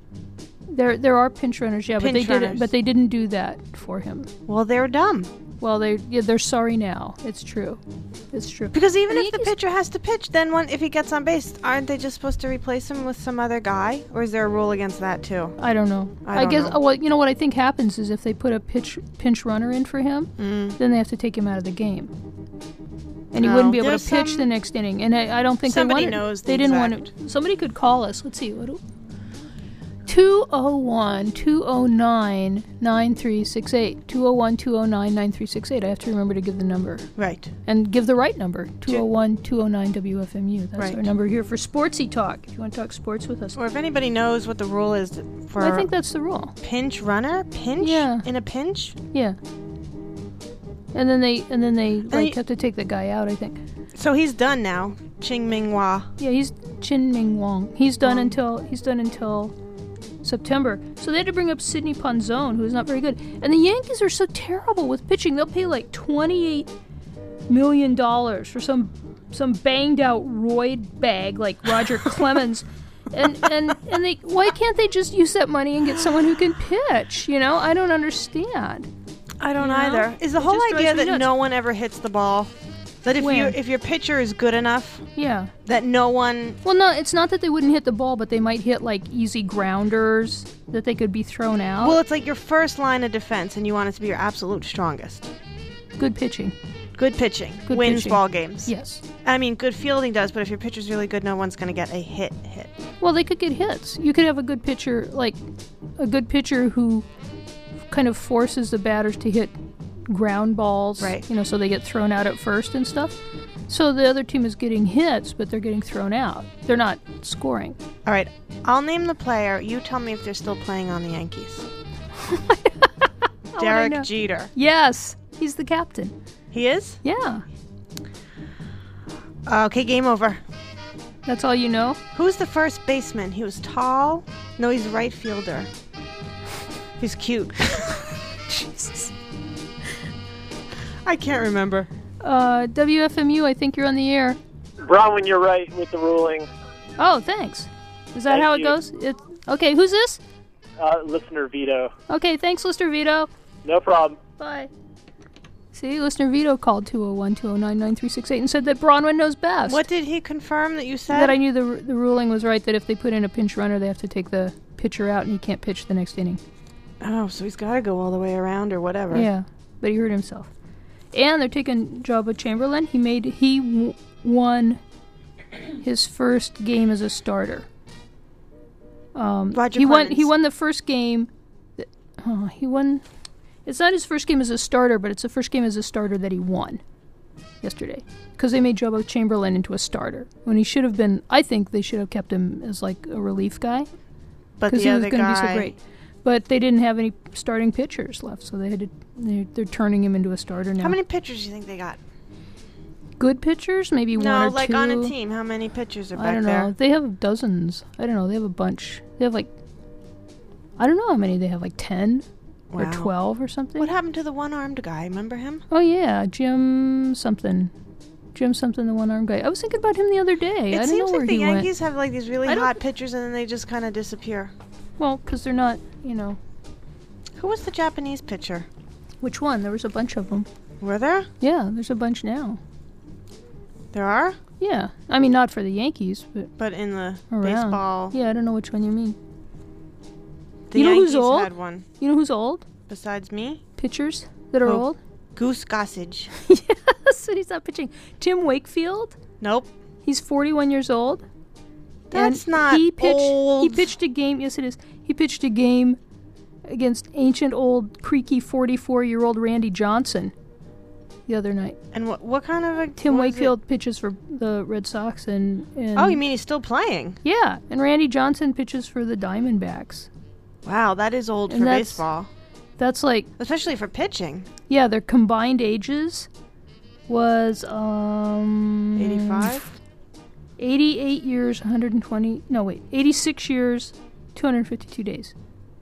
There are pinch runners, yeah, but Pinch they didn't. runners. But they didn't do that for him. Well, they're dumb. Well, they're sorry now. It's true. It's true. Because even And if the Yankees- pitcher has to pitch, then if he gets on base, aren't they just supposed to replace him with some other guy? Or is there a rule against that too? I don't know. I don't guess. know. Well, you know what I think happens is if they put a pinch runner in for him, then they have to take him out of the game, and he No. wouldn't be able There's to pitch some- the next inning. And I don't think Somebody they wanted. knows the they didn't exact- want it. Somebody could call us. Let's see. 201-209-9368. 201-209-9368. I have to remember to give the number. Right. And give the right number. 201-209-WFMU. That's Right. our number here for Sportsy Talk. If you want to talk sports with us. Or if anybody knows what the rule is for I think that's the rule. pinch runner? Pinch? Yeah. In a pinch? Yeah. And then they like you- have to take the guy out, I think. So he's done now. Chien-Ming Wang. Yeah, he's Chien-Ming Wang. He's done until September. So they had to bring up Sidney Ponzone, who's not very good. And the Yankees are so terrible with pitching. They'll pay like $28 million for some banged out roid bag like Roger Clemens. And they why can't they just use that money and get someone who can pitch? You know, I don't understand. I don't You know? either. Is the It whole just drives idea me that nuts. no one ever hits the ball? That When? if your pitcher is good enough, Yeah. that no one... Well, no, it's not that they wouldn't hit the ball, but they might hit like easy grounders that they could be thrown out. Well, it's like your first line of defense, and you want it to be your absolute strongest. Good pitching. Good pitching Good wins pitching. ball games. Yes. I mean, good fielding does, but if your pitcher's really good, no one's going to get a hit. Well, they could get hits. You could have a good pitcher, like a good pitcher who kind of forces the batters to hit ground balls, Right. You know, so they get thrown out at first and stuff. So the other team is getting hits, but they're getting thrown out. They're not scoring. All right, I'll name the player. You tell me if they're still playing on the Yankees. How would I Derek know? Jeter. Yes, he's the captain. He is? Yeah, Okay, game over. that's all you know. Who's the first baseman? He was tall? No, he's right fielder. He's cute. Jesus. I can't remember. WFMU, I think you're on the air. Bronwyn, you're right with the ruling. Oh, thanks. Is that Thank how it you. goes? Okay, who's this? Listener Vito. Okay, thanks, Lister Vito. No problem. Bye. See, listener Vito called 201-209-9368 and said that Bronwyn knows best. What did he confirm that you said? That I knew the ruling was right, that if they put in a pinch runner, they have to take the pitcher out and he can't pitch the next inning. Oh, so he's got to go all the way around or whatever. Yeah, but he hurt himself. And they're taking Jabba Chamberlain. He won his first game as a starter. Roger he Clemens. won the first game. He won. It's not his first game as a starter, but it's the first game as a starter that he won yesterday. Because they made Jabba Chamberlain into a starter. When he should have been, I think they should have kept him as like a relief guy. But because the he was other going to be guy... so great. But they didn't have any starting pitchers left, so they had to. They're turning him into a starter now. How many pitchers do you think they got? Good pitchers? Maybe one or No, like two. on a team. How many pitchers are back I don't there? know. They have dozens. I don't know. They have a bunch. They have like. I don't know how many they have. Like 10 or Wow. 12 or something. What happened to the one-armed guy? Remember him? Oh yeah, Jim something, the one-armed guy. I was thinking about him the other day. It I don't seems know where like the he went. Yankees have like these really I don't- hot pitchers and then they just kind of disappear. Well, because they're not. You know. Who was the Japanese pitcher? Which one? There was a bunch of them. Were there? Yeah, there's a bunch now. There are? Yeah, I mean not for the Yankees, but But in the around. baseball, Yeah, I don't know which one you mean. the You know Yankees who's old? had one. You know who's old? Besides me? Pitchers that are Who? old? Goose Gossage. Yes, and he's not pitching. Tim Wakefield. Nope. He's 41 years old. That's and not he pitched, old. He pitched a game. Yes, it is. He pitched a game against ancient, old, creaky 44-year-old Randy Johnson the other night. And what kind of a... Tim what is it? Wakefield pitches for the Red Sox and Oh, you mean he's still playing? Yeah, and Randy Johnson pitches for the Diamondbacks. Wow, that is old And for that's- baseball. That's like, Especially for pitching. yeah, their combined ages was 85? 88 years, 120. No, wait, 86 years, 252 days.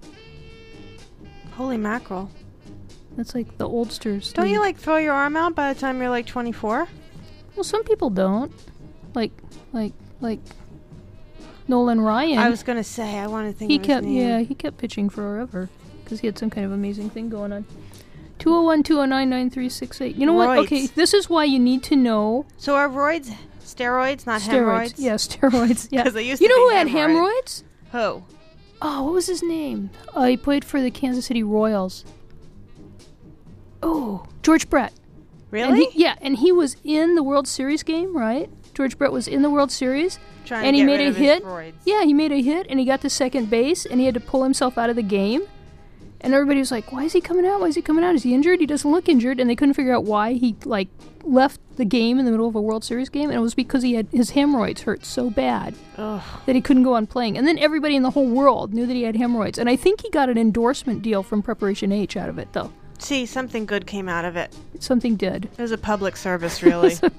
Holy mackerel. That's like the oldsters. Don't you league. like throw your arm out by the time you're like 24? Well, some people don't. Like Nolan Ryan. I was gonna say I want to think he of kept his name. he kept pitching forever because he had some kind of amazing thing going on. 201-209-9368. You know what? Roids. Okay, this is why you need to know So are roids steroids, not steroids. hemorrhoids? Yeah, steroids. Yeah. 'Cause they used you to know be who had hemorrhoids. hemorrhoids? Who? Oh, what was his name? He played for the Kansas City Royals. Oh, George Brett. Really? And he was in the World Series game, right? George Brett was in the World Series. Trying and to he get made rid a of his hit. roids. Yeah, he made a hit, and he got to second base, and he had to pull himself out of the game. And everybody was like, "Why is he coming out? Why is he coming out? Is he injured? He doesn't look injured." And they couldn't figure out why he left the game in the middle of a World Series game, and it was because he had his hemorrhoids hurt so bad Ugh. that he couldn't go on playing. And then everybody in the whole world knew that he had hemorrhoids, and I think he got an endorsement deal from Preparation H out of it, though. See, something good came out of it. Something did. It was a public service, really. Do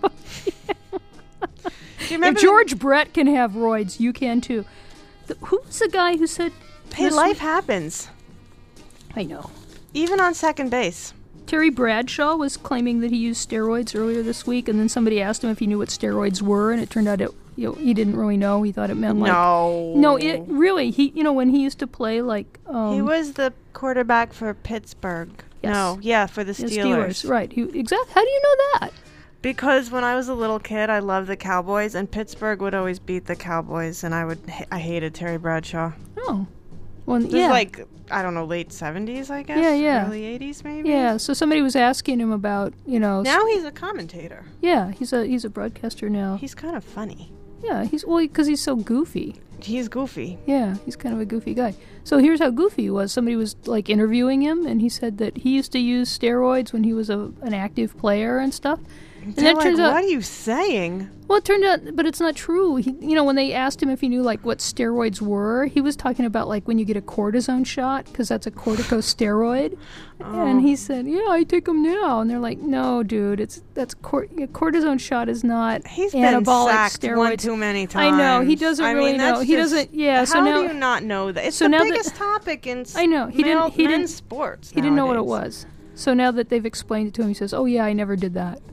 you remember If George Brett can have roids, you can too. Who was the guy who said? Hey, this life week- happens. I know. Even on second base. Terry Bradshaw was claiming that he used steroids earlier this week, and then somebody asked him if he knew what steroids were, and it turned out he didn't really know. He thought it meant No. it really. When he used to play he was the quarterback for Pittsburgh. Yes. No, yeah, for the the Steelers. right? Exactly. How do you know that? Because when I was a little kid, I loved the Cowboys, and Pittsburgh would always beat the Cowboys, and I hated Terry Bradshaw. Oh, well, This yeah, is like, I don't know, late 70s, I guess? Yeah. Early 80s, maybe? yeah. So somebody was asking him about Now he's a commentator. yeah, he's a broadcaster now. He's kind of funny. Yeah, because he's so goofy. He's goofy. Yeah, he's kind of a goofy guy. So here's how goofy he was. Somebody was interviewing him, and he said that he used to use steroids when he was an active player and stuff. And They're that turns out, what are you saying? well, it turned out, but it's not true. He, when they asked him if he knew what steroids were, he was talking about when you get a cortisone shot because that's a corticosteroid. And he said, "Yeah, I take them now." And they're like, "No, dude, a cortisone shot is not He's been anabolic sacked steroids." one too many times. I know he doesn't really know. that's He just- doesn't. Yeah. So how now do you not know that? It's so the now that- biggest topic in I know he didn't. men's sports. He didn't know what it nowadays. was. So now that they've explained it to him, he says, "Oh yeah, I never did that."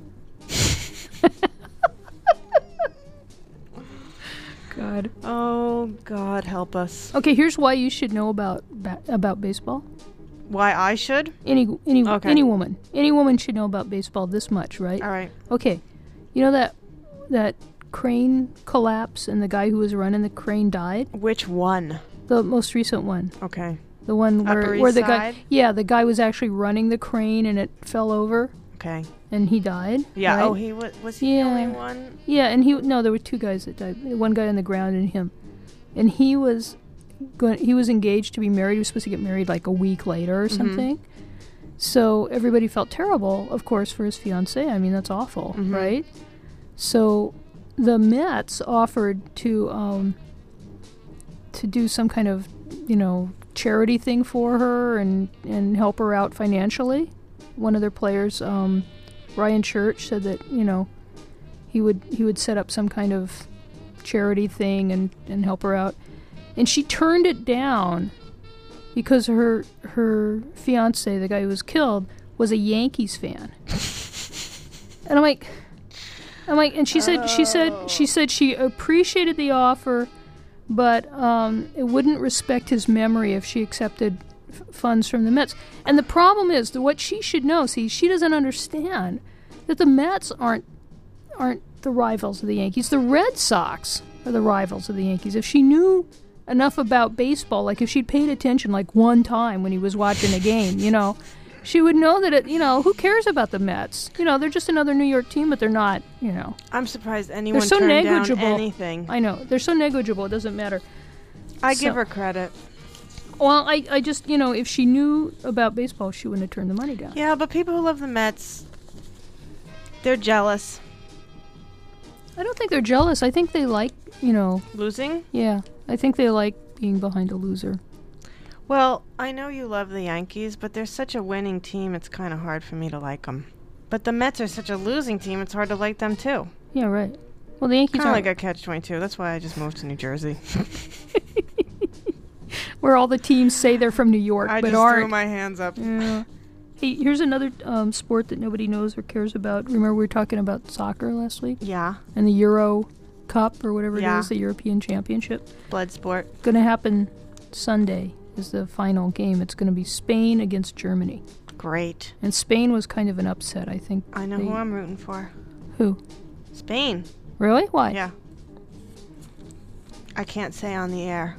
God. Oh God, help us! Okay, here's why you should know about baseball. Why I should? Any Okay. woman. Any woman should know about baseball this much, right? All right. Okay. You know that crane collapse and the guy who was running the crane died? Which one? The most recent one. Okay. The one Upper where East the Side? the guy was actually running the crane and it fell over Okay. and he died. Yeah. right? Oh, he was he Yeah. the only one? Yeah, and there were two guys that died. One guy on the ground and him. And he was engaged to be married. He was supposed to get married like a week later or something. So everybody felt terrible, of course, for his fiancée. I mean, that's awful, right? So the Mets offered to do some kind of, charity thing for her and help her out financially. One of their players, Ryan Church, said that, he would set up some kind of charity thing and help her out. And she turned it down because her fiancé, the guy who was killed, was a Yankees fan. And I'm like, and she said she appreciated the offer, but it wouldn't respect his memory if she accepted funds from the Mets. And the problem is that what she should know, she doesn't understand that the Mets aren't the rivals of the Yankees. The Red Sox are the rivals of the Yankees. If she knew enough about baseball, like if she'd paid attention like one time when he was watching a game, she would know that who cares about the Mets? They're just another New York team, but they're not, I'm surprised anyone they're so turned negligible. down anything. I know. They're so negligible, it doesn't matter. I give her credit. Well, I just, if she knew about baseball, she wouldn't have turned the money down. Yeah, but people who love the Mets, they're jealous. I don't think they're jealous. I think they like, Losing? Yeah. I think they like being behind a loser. Well, I know you love the Yankees, but they're such a winning team, it's kind of hard for me to like them. But the Mets are such a losing team, it's hard to like them too. Yeah, right. Well, the Yankees Kind of are like a catch-22. That's why I just moved to New Jersey. where all the teams say they're from New York, I but just aren't. threw my hands up. Yeah. Hey, here's another sport that nobody knows or cares about. Remember we were talking about soccer last week? Yeah. And the Euro Cup or whatever Yeah. it is, the European Championship. Blood sport. Going to happen Sunday is the final game. It's going to be Spain against Germany. Great. And Spain was kind of an upset, I think. I know who I'm rooting for. Who? Spain. Really? Why? Yeah. I can't say on the air.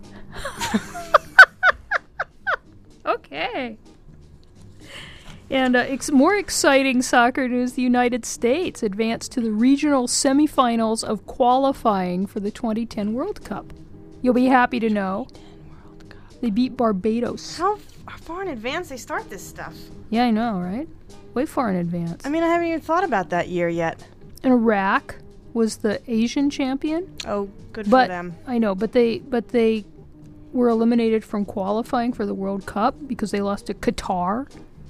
Okay. And more exciting soccer news, the United States advanced to the regional semifinals of qualifying for the 2010 World Cup. You'll be happy to know. 2010 World Cup. They beat Barbados. How far in advance they start this stuff? Yeah, I know, right? Way far in advance. I mean, I haven't even thought about that year yet. And Iraq was the Asian champion. Oh, good for But them. I know, but they were eliminated from qualifying for the World Cup because they lost to Qatar.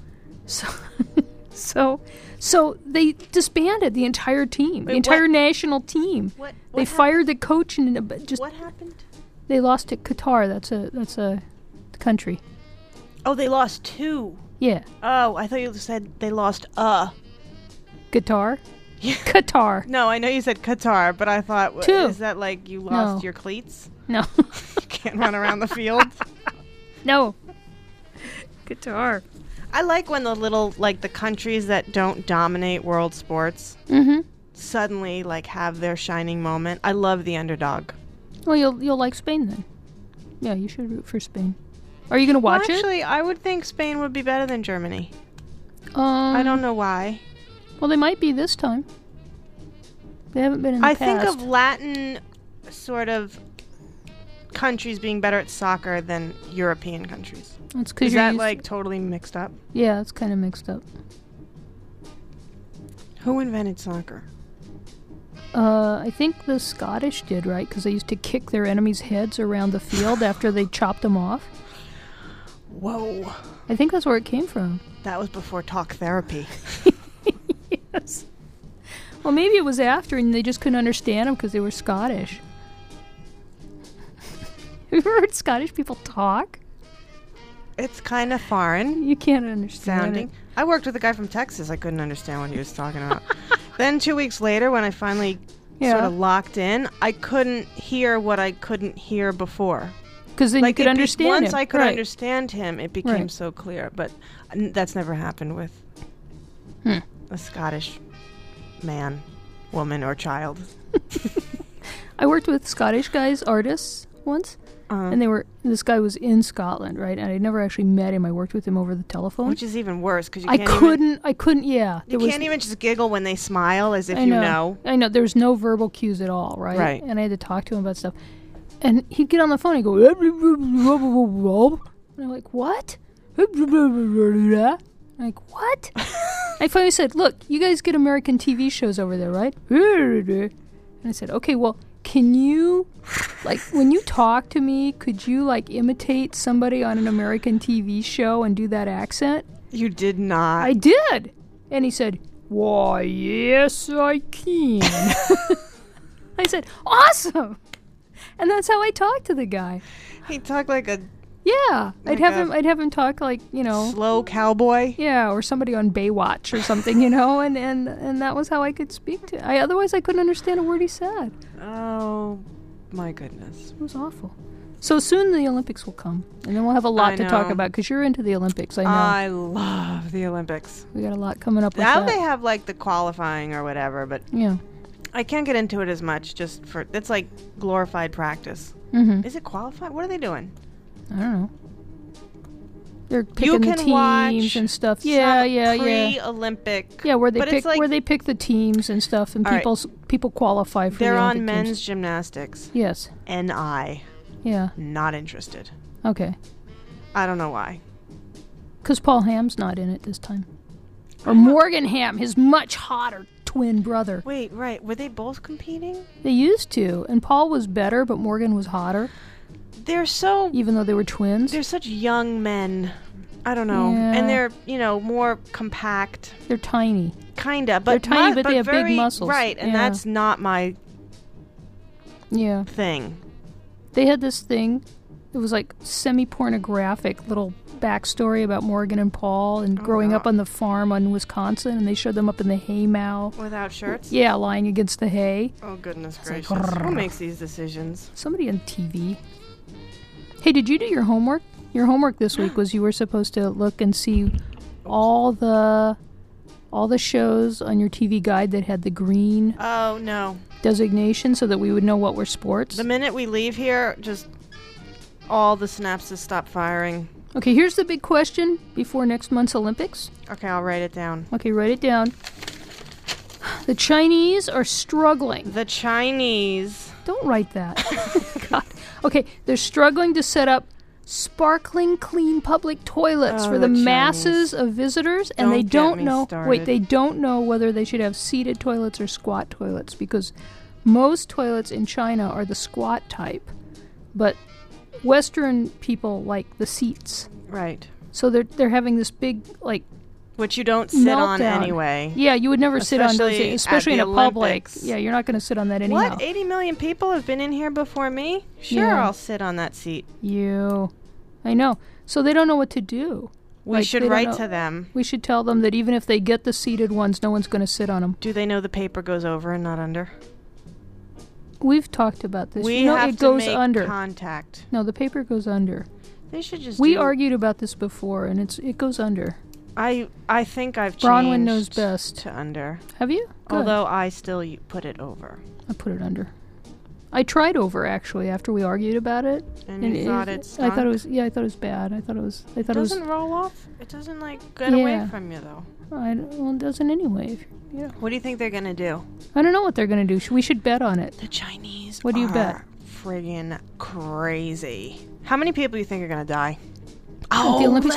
So they disbanded the entire team, Wait, the entire what? national team. What They fired the coach and just What happened? they lost to Qatar. That's a country. Oh, they lost 2. Yeah, Oh, I thought you said they lost Qatar. Qatar. No, I know you said Qatar, but I thought, 2. is that like you lost No. your cleats? No, You can't run around the field? no. Qatar. I like when the countries that don't dominate world sports Mm-hmm. suddenly have their shining moment. I love the underdog. Well, you'll like Spain then. Yeah, you should root for Spain. Are you gonna watch Actually, I would think Spain would be better than Germany. it? I don't know why. Well, they might be this time. They haven't been in the I past. think of Latin sort of countries being better at soccer than European countries. It's 'cause Is you're that used- totally mixed up? Yeah, it's kind of mixed up. Who invented soccer? I think the Scottish did, right? Because they used to kick their enemies' heads around the field after they chopped them off. Whoa. I think that's where it came from. That was before talk therapy. Yes. Well, maybe it was after, and they just couldn't understand them because they were Scottish. Have you ever heard Scottish people talk? It's kind of foreign You can't understand sounding. it. I worked with a guy from Texas. I couldn't understand what he was talking about. Then 2 weeks later, when I finally sort Yeah. of locked in, I couldn't hear what I couldn't hear before. Because then you could understand once him. I could Right. understand him, it became Right. so clear. But that's never happened with a Scottish man, woman, or child. I worked with Scottish guys, artists, once. And this guy was in Scotland, right? And I never actually met him. I worked with him over the telephone. Which is even worse because I couldn't, yeah. You can't even just giggle when they smile as if I you know. know. I know. There's no verbal cues at all, right? Right. And I had to talk to him about stuff. And he'd get on the phone and go, and I'm like, what? I'm like, what? I finally said, look, you guys get American TV shows over there, right? And I said, okay, well, can you, like, when you talk to me, could you, like, imitate somebody on an American TV show and do that accent? You did not. I did. And he said, why, yes, I can. I said, awesome. And that's how I talked to the guy. He talked like a Yeah, I'd have him talk like, you know, slow cowboy. Yeah, or somebody on Baywatch or something, you know, and that was how I could speak to. Otherwise I couldn't understand a word he said. Oh, my goodness. It was awful. So soon the Olympics will come, and then we'll have a lot to talk about because you're into the Olympics. I know. I love the Olympics. We got a lot coming up with now that. they have like the qualifying or whatever, but yeah, I can't get into it as much. Just for it's like glorified practice. Mm-hmm. Is it qualified? What are they doing? I don't know. They're picking the teams and stuff. Yeah. Pre-Olympic. Yeah, where they but pick it's like, where they pick the teams and stuff, and people qualify for. They're the on Olympic men's teams. gymnastics. Yes. NI. Yeah. Not interested. Okay. I don't know why. Because Paul Ham's not in it this time. Or Morgan Ham, his much hotter twin brother. Wait, right. Were they both competing? They used to. And Paul was better, but Morgan was hotter. They're so... Even though they were twins. They're such young men. I don't know. Yeah. And they're, more compact. They're tiny. Kinda. But they're tiny, but they have very, big muscles. Right, and that's not my thing. They had this thing. It was like semi-pornographic little backstory about Morgan and Paul and growing up on the farm in Wisconsin, and they showed them up in the hay mow. Without shirts? Yeah, lying against the hay. Oh, goodness gracious. Like, who makes these decisions? Somebody on TV. Hey, did you do your homework? Your homework this week was you were supposed to look and see all the shows on your TV guide that had the green designation so that we would know what were sports. The minute we leave here, just all the synapses stop firing. Okay, here's the big question before next month's Olympics. Okay, I'll write it down. Okay, write it down. The Chinese are struggling. The Chinese. Don't write that. God. Okay, they're struggling to set up sparkling clean public toilets for the masses of visitors, and they don't know. Wait, they don't know whether they should have seated toilets or squat toilets because most toilets in China are the squat type, but Western people like the seats. Right. So they're having this big which you don't sit on meltdown. Anyway. Yeah, you would never sit on those, especially in a Olympics. public. Yeah, you're not going to sit on that anyhow. What? 80 million people have been in here before me? Sure, Yeah. I'll sit on that seat. I know. So they don't know what to do. We should write to them. We should tell them that even if they get the seated ones, no one's going to sit on them. Do they know the paper goes over and not under? We've talked about this. We have it goes to make under. contact. No, the paper goes under. They should just. We argued about this before, and it goes under. I think I've changed. Bronwyn knows best. To under. Have you? Good. Although I still put it over. I put it under. I tried over actually after we argued about it. And you thought it stunk? I thought it was. Yeah, I thought it was bad. I thought it was. It doesn't roll off. It doesn't get away from you though. Well, it doesn't anyway. What do you think they're gonna do? I don't know what they're gonna do. We should bet on it. The Chinese. What do you bet? Friggin' crazy. How many people do you think are gonna die? At the Olympics.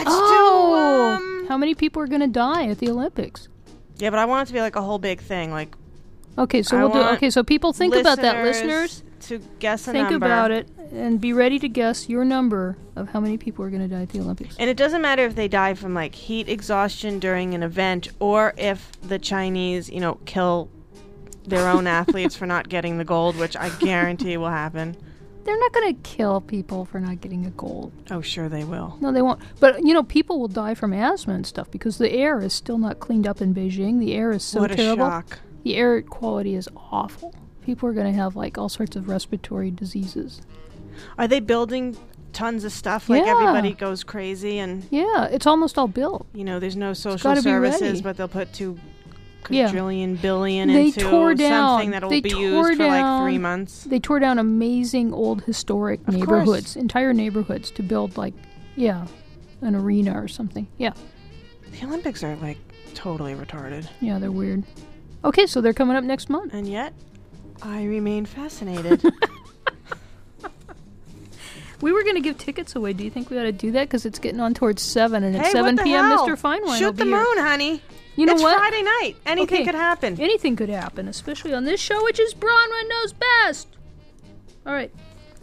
How many people are gonna die at the Olympics? Yeah, but I want it to be like a whole big thing. Like. Okay, so we'll do. Okay, so people think about that, listeners. To guess a number. Think about it and be ready to guess your number of how many people are going to die at the Olympics. And it doesn't matter if they die from like heat exhaustion during an event or if the Chinese, kill their own athletes for not getting the gold, which I guarantee will happen. They're not going to kill people for not getting a gold. Oh, sure they will. No, they won't. But, people will die from asthma and stuff because the air is still not cleaned up in Beijing. The air is so terrible. What a shock. The air quality is awful. People are going to have, all sorts of respiratory diseases. Are they building tons of stuff. Like Yeah. everybody goes crazy, and Yeah, it's almost all built. there's no social gotta be services, ready. but they'll put 2 Yeah. quadrillion billion They into tore down- something that'll they be tore used for like down- 3 months. They tore down amazing old historic Of neighborhoods, course. entire neighborhoods, to build an arena or something. Yeah, The Olympics are like totally retarded, yeah, they're weird. Okay, so they're coming up next month. and yet I remain fascinated. We were going to give tickets away. Do you think we ought to do that? Because it's getting on towards 7, and at Hey, 7 what the p.m., hell? Mr. Feinwein will Shoot be the here. moon, honey. You know it's what? Friday night. Anything Okay. could happen. Anything could happen, especially on this show, which is Bronwyn Knows Best. All right.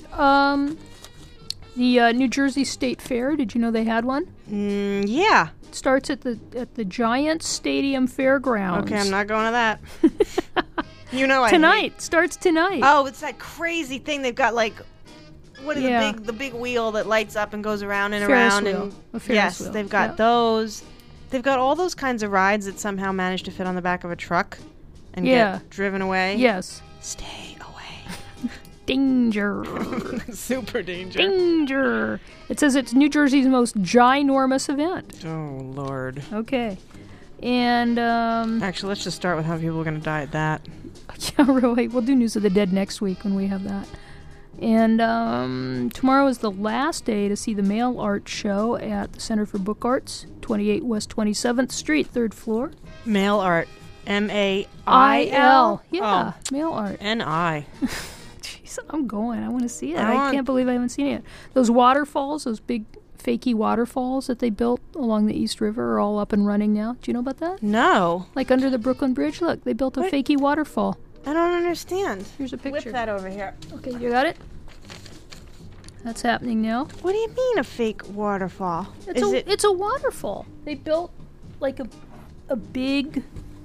The New Jersey State Fair, did you know they had one? Yeah. It starts at the Giants Stadium Fairgrounds. Okay, I'm not going to that. I Tonight. Starts tonight. Oh, it's that crazy thing they've got, like, what is Yeah. the big wheel that lights up and goes around and Ferris around? wheel. And A Ferris yes, wheel. they've got Yeah. those. They've got all those kinds of rides that somehow manage to fit on the back of a truck and Yeah. get driven away. Yes. Stay away. Danger. Super danger. Danger. It says it's New Jersey's most ginormous event. Oh, Lord. Okay. And, Actually, let's just start with how people are going to die at that. yeah, really. We'll do News of the Dead next week when we have that. And tomorrow is the last day to see the Mail Art Show at the Center for Book Arts, 28 West 27th Street, 3rd floor. Mail art. M-A-I-L? I-L. Yeah, Mail Art. N-I. Jeez, I'm going. I want to see it. I I want- can't believe I haven't seen it yet. Those waterfalls, those big fakey waterfalls that they built along the East River are all up and running now. Do you know about that? No. Like under the Brooklyn Bridge, look, they built a What? fakey waterfall. I don't understand. Here's a Whip picture. that over here. Okay, you got it? That's happening now. What do you mean a fake waterfall? It's a waterfall. They built like a big,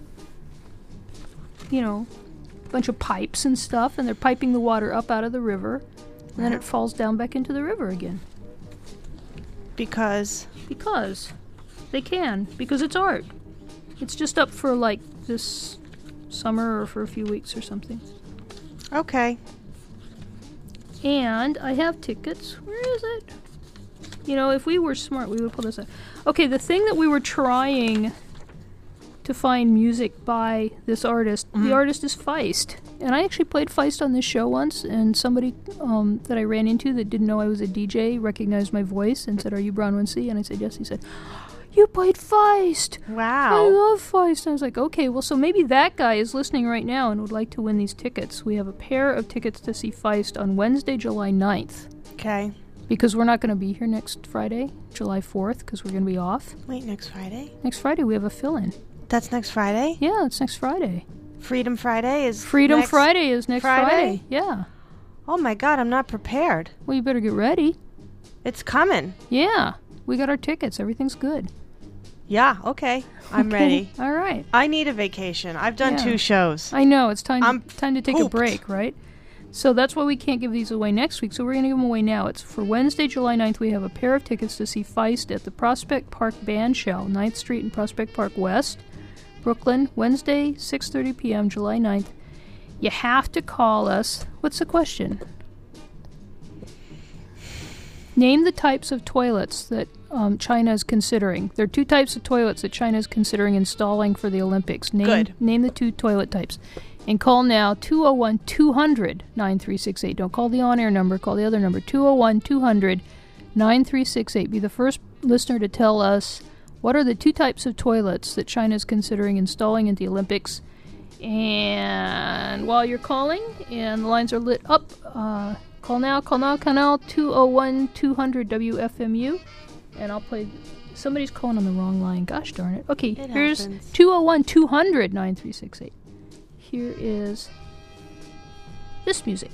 bunch of pipes and stuff, and they're piping the water up out of the river, and then it falls down back into the river again. Because They can, because it's art. It's just up for like this summer or for a few weeks or something. Okay. And I have tickets. Where is it? If we were smart, we would pull this out. Okay, the thing that we were trying to find music by this artist, the artist is Feist. And I actually played Feist on this show once, and somebody that I ran into that didn't know I was a DJ recognized my voice and said, "Are you Bronwyn C?" And I said, "Yes." He said, "You played Feist! I Wow. love Feist." And I was like, okay, well, so maybe that guy is listening right now and would like to win these tickets. We have a pair of tickets to see Feist on Wednesday, July 9th. Okay. Because we're not going to be here next Friday, July 4th, because we're going to be off. Wait, next Friday? Next Friday, we have a fill-in. That's next Friday? Yeah, it's next Friday. Freedom Friday is Freedom next Friday is next Friday. Yeah. Oh my God, I'm not prepared. Well, you better get ready. It's coming. Yeah. We got our tickets. Everything's good. Yeah, okay. I'm Okay. ready. All right. I need a vacation. I've done Yeah. 2 shows. I know. It's time I'm to take a pooped. break, right? So that's why we can't give these away next week. So we're going to give them away now. It's for Wednesday, July 9th. We have a pair of tickets to see Feist at the Prospect Park Band Shell, 9th Street and Prospect Park West, Brooklyn. Wednesday, 6:30 p.m., July 9th. You have to call us. What's the question? Name the types of toilets that China is considering. There are 2 types of toilets that China is considering installing for the Olympics. Good. Name the 2 toilet types. And call now 201-200-9368. Don't call the on-air number. Call the other number, 201-200-9368. Be the first listener to tell us what are the 2 types of toilets that China is considering installing at the Olympics. And while you're calling, and the lines are lit up, call now, 201-200-WFMU. And I'll play... Somebody's calling on the wrong line. Gosh darn it. Okay, It here's happens. 201-200-9368. Here is this music.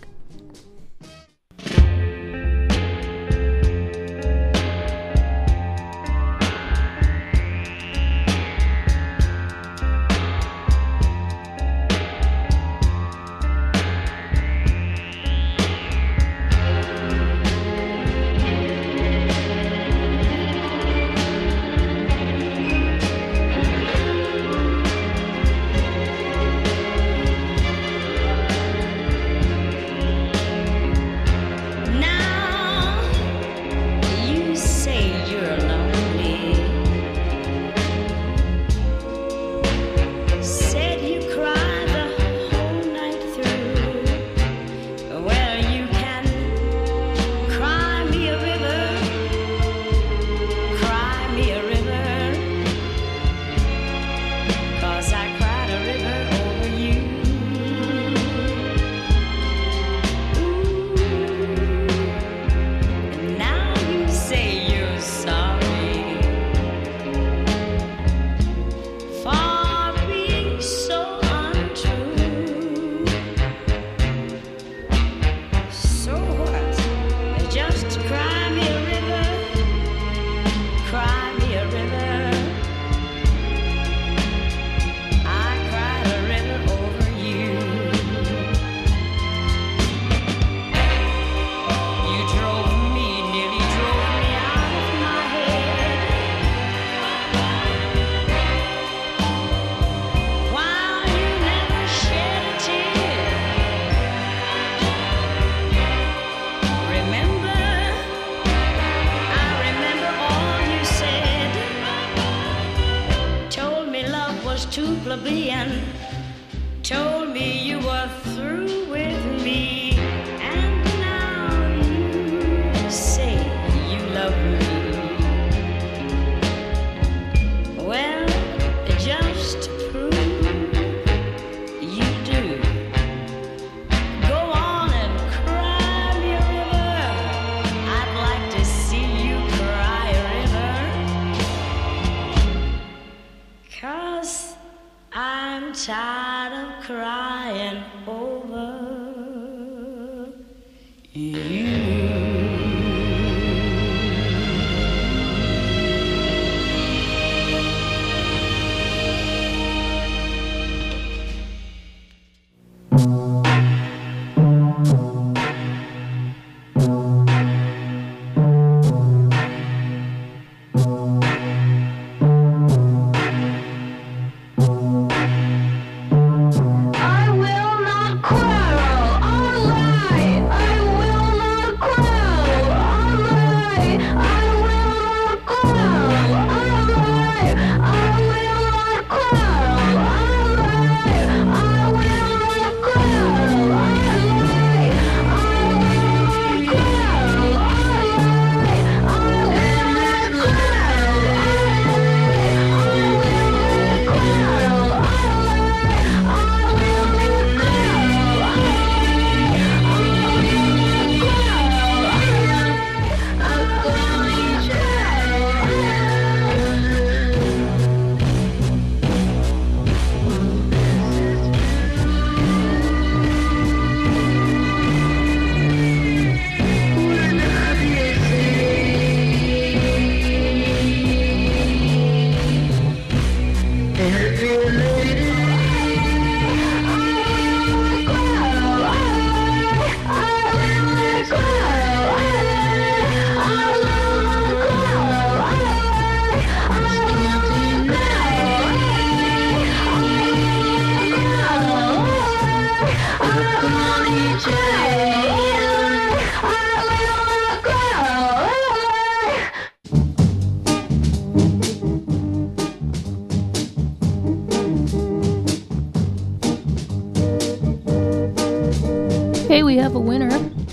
Hey, we have a winner.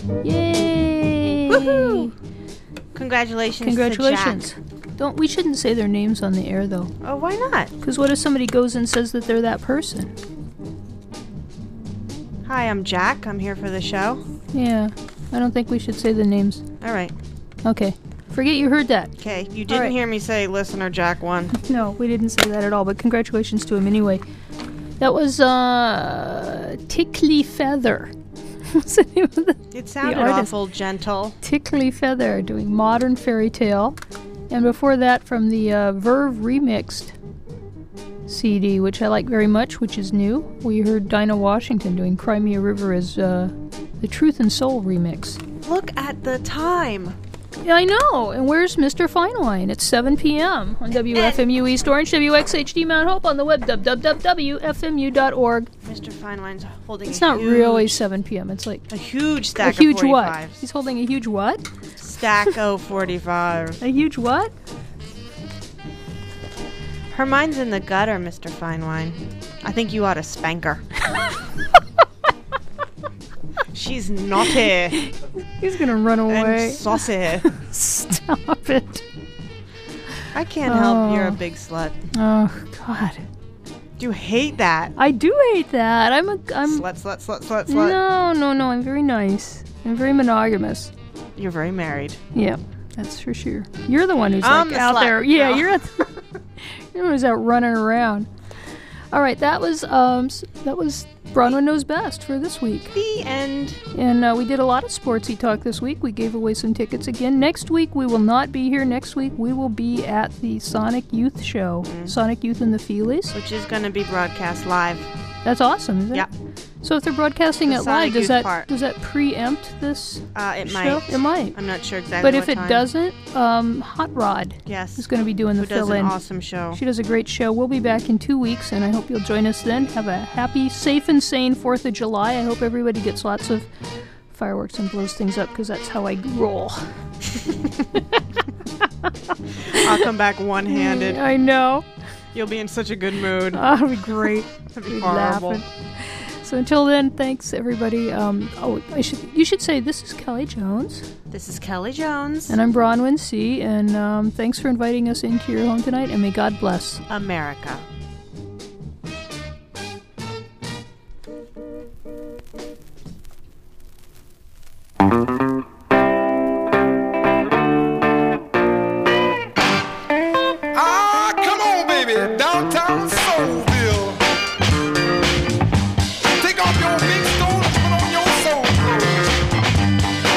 Yay! Woohoo! Congratulations. Congratulations. To Don't we shouldn't say their names on the air though. Jack. Oh, why not? Because what if somebody goes and says that they're that person? Hi, I'm Jack. I'm here for the show. Yeah, I don't think we should say the names. All right. Okay. Forget you heard that. Okay, you All didn't right. hear me say listener Jack won. No, we didn't say that at all, but congratulations to him anyway. That was Tickly Feather. What's the name of the It sounded artist? awful gentle. Tickly Feather doing Modern Fairy Tale. And before that from the Verve Remixed CD, which I like very much, which is new. We heard Dinah Washington doing Crimea River as the Truth and Soul remix. Look at the time. Yeah, I know. And where's Mr. Finewine? It's 7 p.m. on WFMU East Orange, WXHD Mount Hope, on the web, www.fmu.org. Mr. Finewine's holding It's a not huge, really 7 p.m. It's like a huge a stack huge of what? 45s. He's holding a huge what? Stack of 45. A huge what? Her mind's in the gutter, Mr. Finewine. I think you ought to spank her. She's naughty He's gonna run away. and saucy. Stop it. I can't help you're a Oh. big slut. Oh, God. You hate that. I do hate that. I'm Slut, slut, slut, slut, slut. No. I'm very nice. I'm very monogamous. You're very married. Yeah, that's for sure. You're the one who's I'm like the out slut. there. Yeah, No. you're the one who's out running around. All right, that was Bronwyn Knows Best for this week. The end. And we did a lot of sportsy talk this week. We gave away some tickets again. Next week, we will not be here. Next week, we will be at the Sonic Youth Show. Sonic Youth and the Feelies. Which is going to be broadcast live. That's awesome, isn't it? Yeah. So if they're broadcasting The it live, Sonic does Youth that part. does that preempt this It show? might. It might. I'm not sure exactly But what if it time. doesn't, Hot Rod Yes. is going to be doing the Who does an fill-in. awesome show. She does a great show. We'll be back in 2 weeks, and I hope you'll join us then. Have a happy, safe, and sane 4th of July. I hope everybody gets lots of fireworks and blows things up, because that's how I roll. I'll come back one-handed. I know. You'll be in such a good mood. That'll be great. That'd be Be horrible. laughing. So until then, thanks everybody. You should say this is Kelly Jones, This is Kelly Jones. and I'm Bronwyn C. And thanks for inviting us into your home tonight. And may God bless America. Ah, come on, baby, downtown Soulville. Take off your big stone and put on your soul clothes.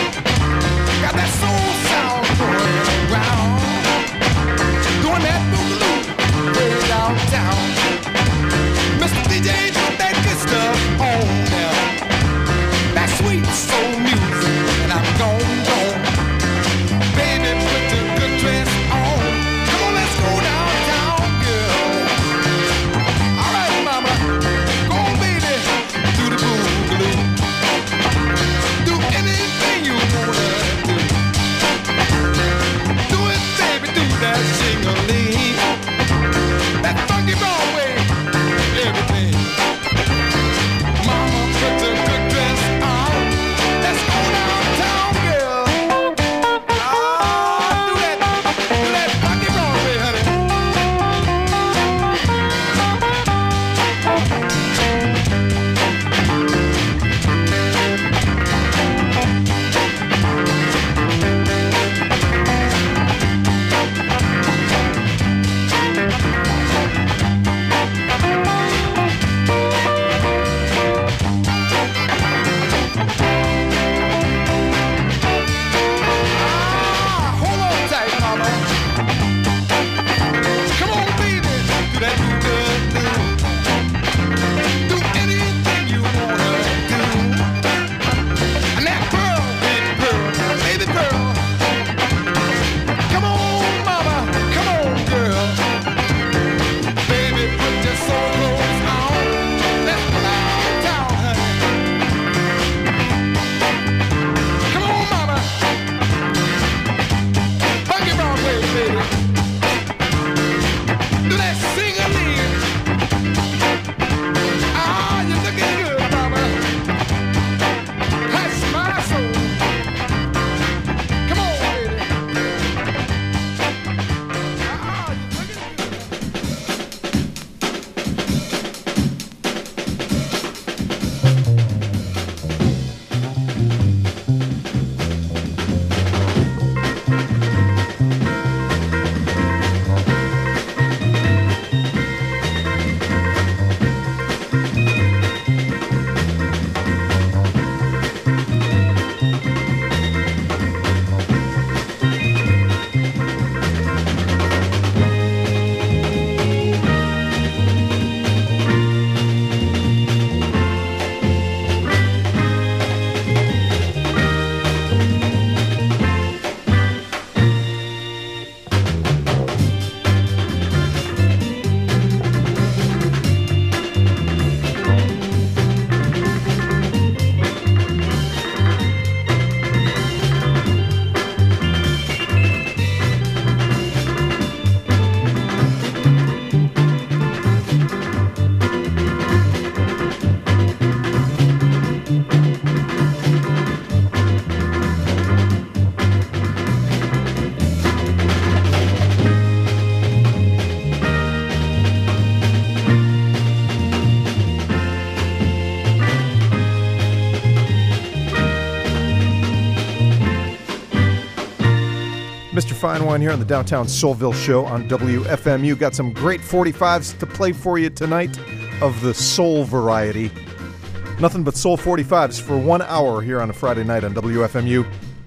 Mr. Fine Wine here on the Downtown Soulville Show on WFMU. Got some great 45s to play for you tonight of the soul variety. Nothing but soul 45s for 1 hour here on a Friday night on WFMU.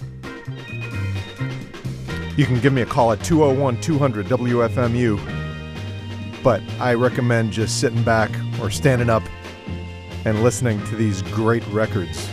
You can give me a call at 201-200-WFMU. But I recommend just sitting back or standing up and listening to these great records.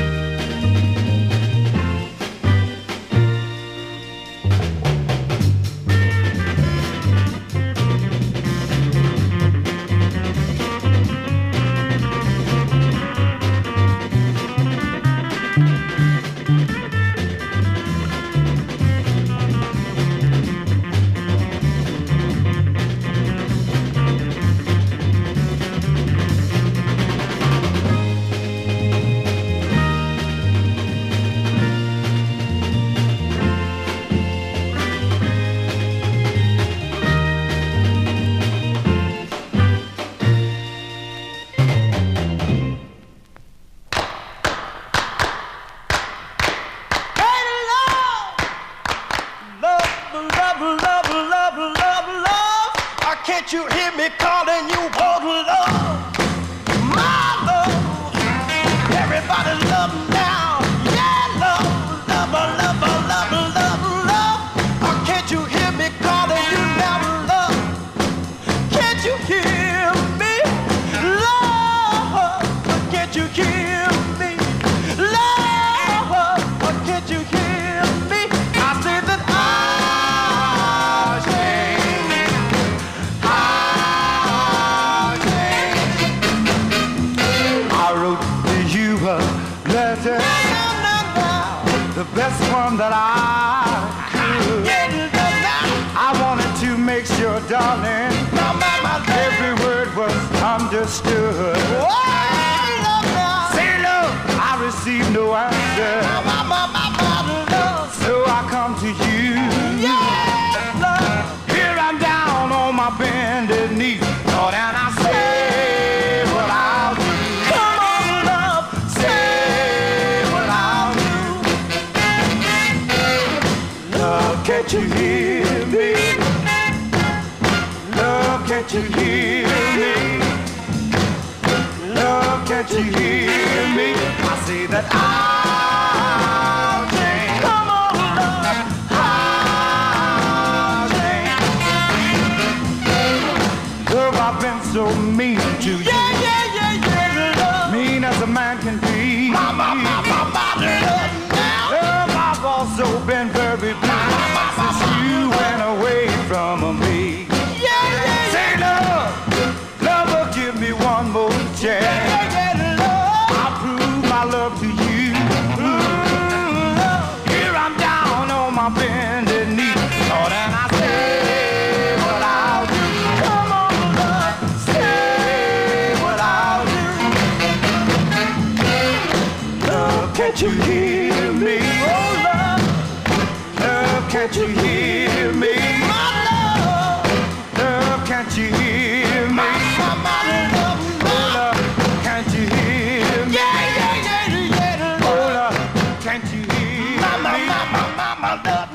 Can't you hear me calling you for love? My love, everybody love now. Yeah, love, love, love, love, love, love. Can't you hear me calling you now, love? Can't you hear me, love? Can't you hear me, love? Can't you hear me? I say that the best one that I could. I wanted to make sure, darling, every word was understood. Say, love, I received no answer, so I come to you. Here I'm down on my bended knees, Lord, and I say what I'll do. Come on, love, say what I'll do. Love, can't you hear me? Love, can't you hear me? Love, can't you hear me? I say that I'll change. Come on, love, I'll change. Love, I've been so mean to you. Love. Mean as a man can be. Love, I've also been very blue since you went away from me. Say, love, love will give me one more chance. I'll prove my love to you. Here I'm down on my bended knee, Lord, and I say what I'll do. Come on, love, say what I'll do. Love, can't you hear me? Oh, love, love, can't you hear me? My love, love, can't you hear me? My love, love, can't you hear me? Yeah. Oh, love, can't you hear me? My love.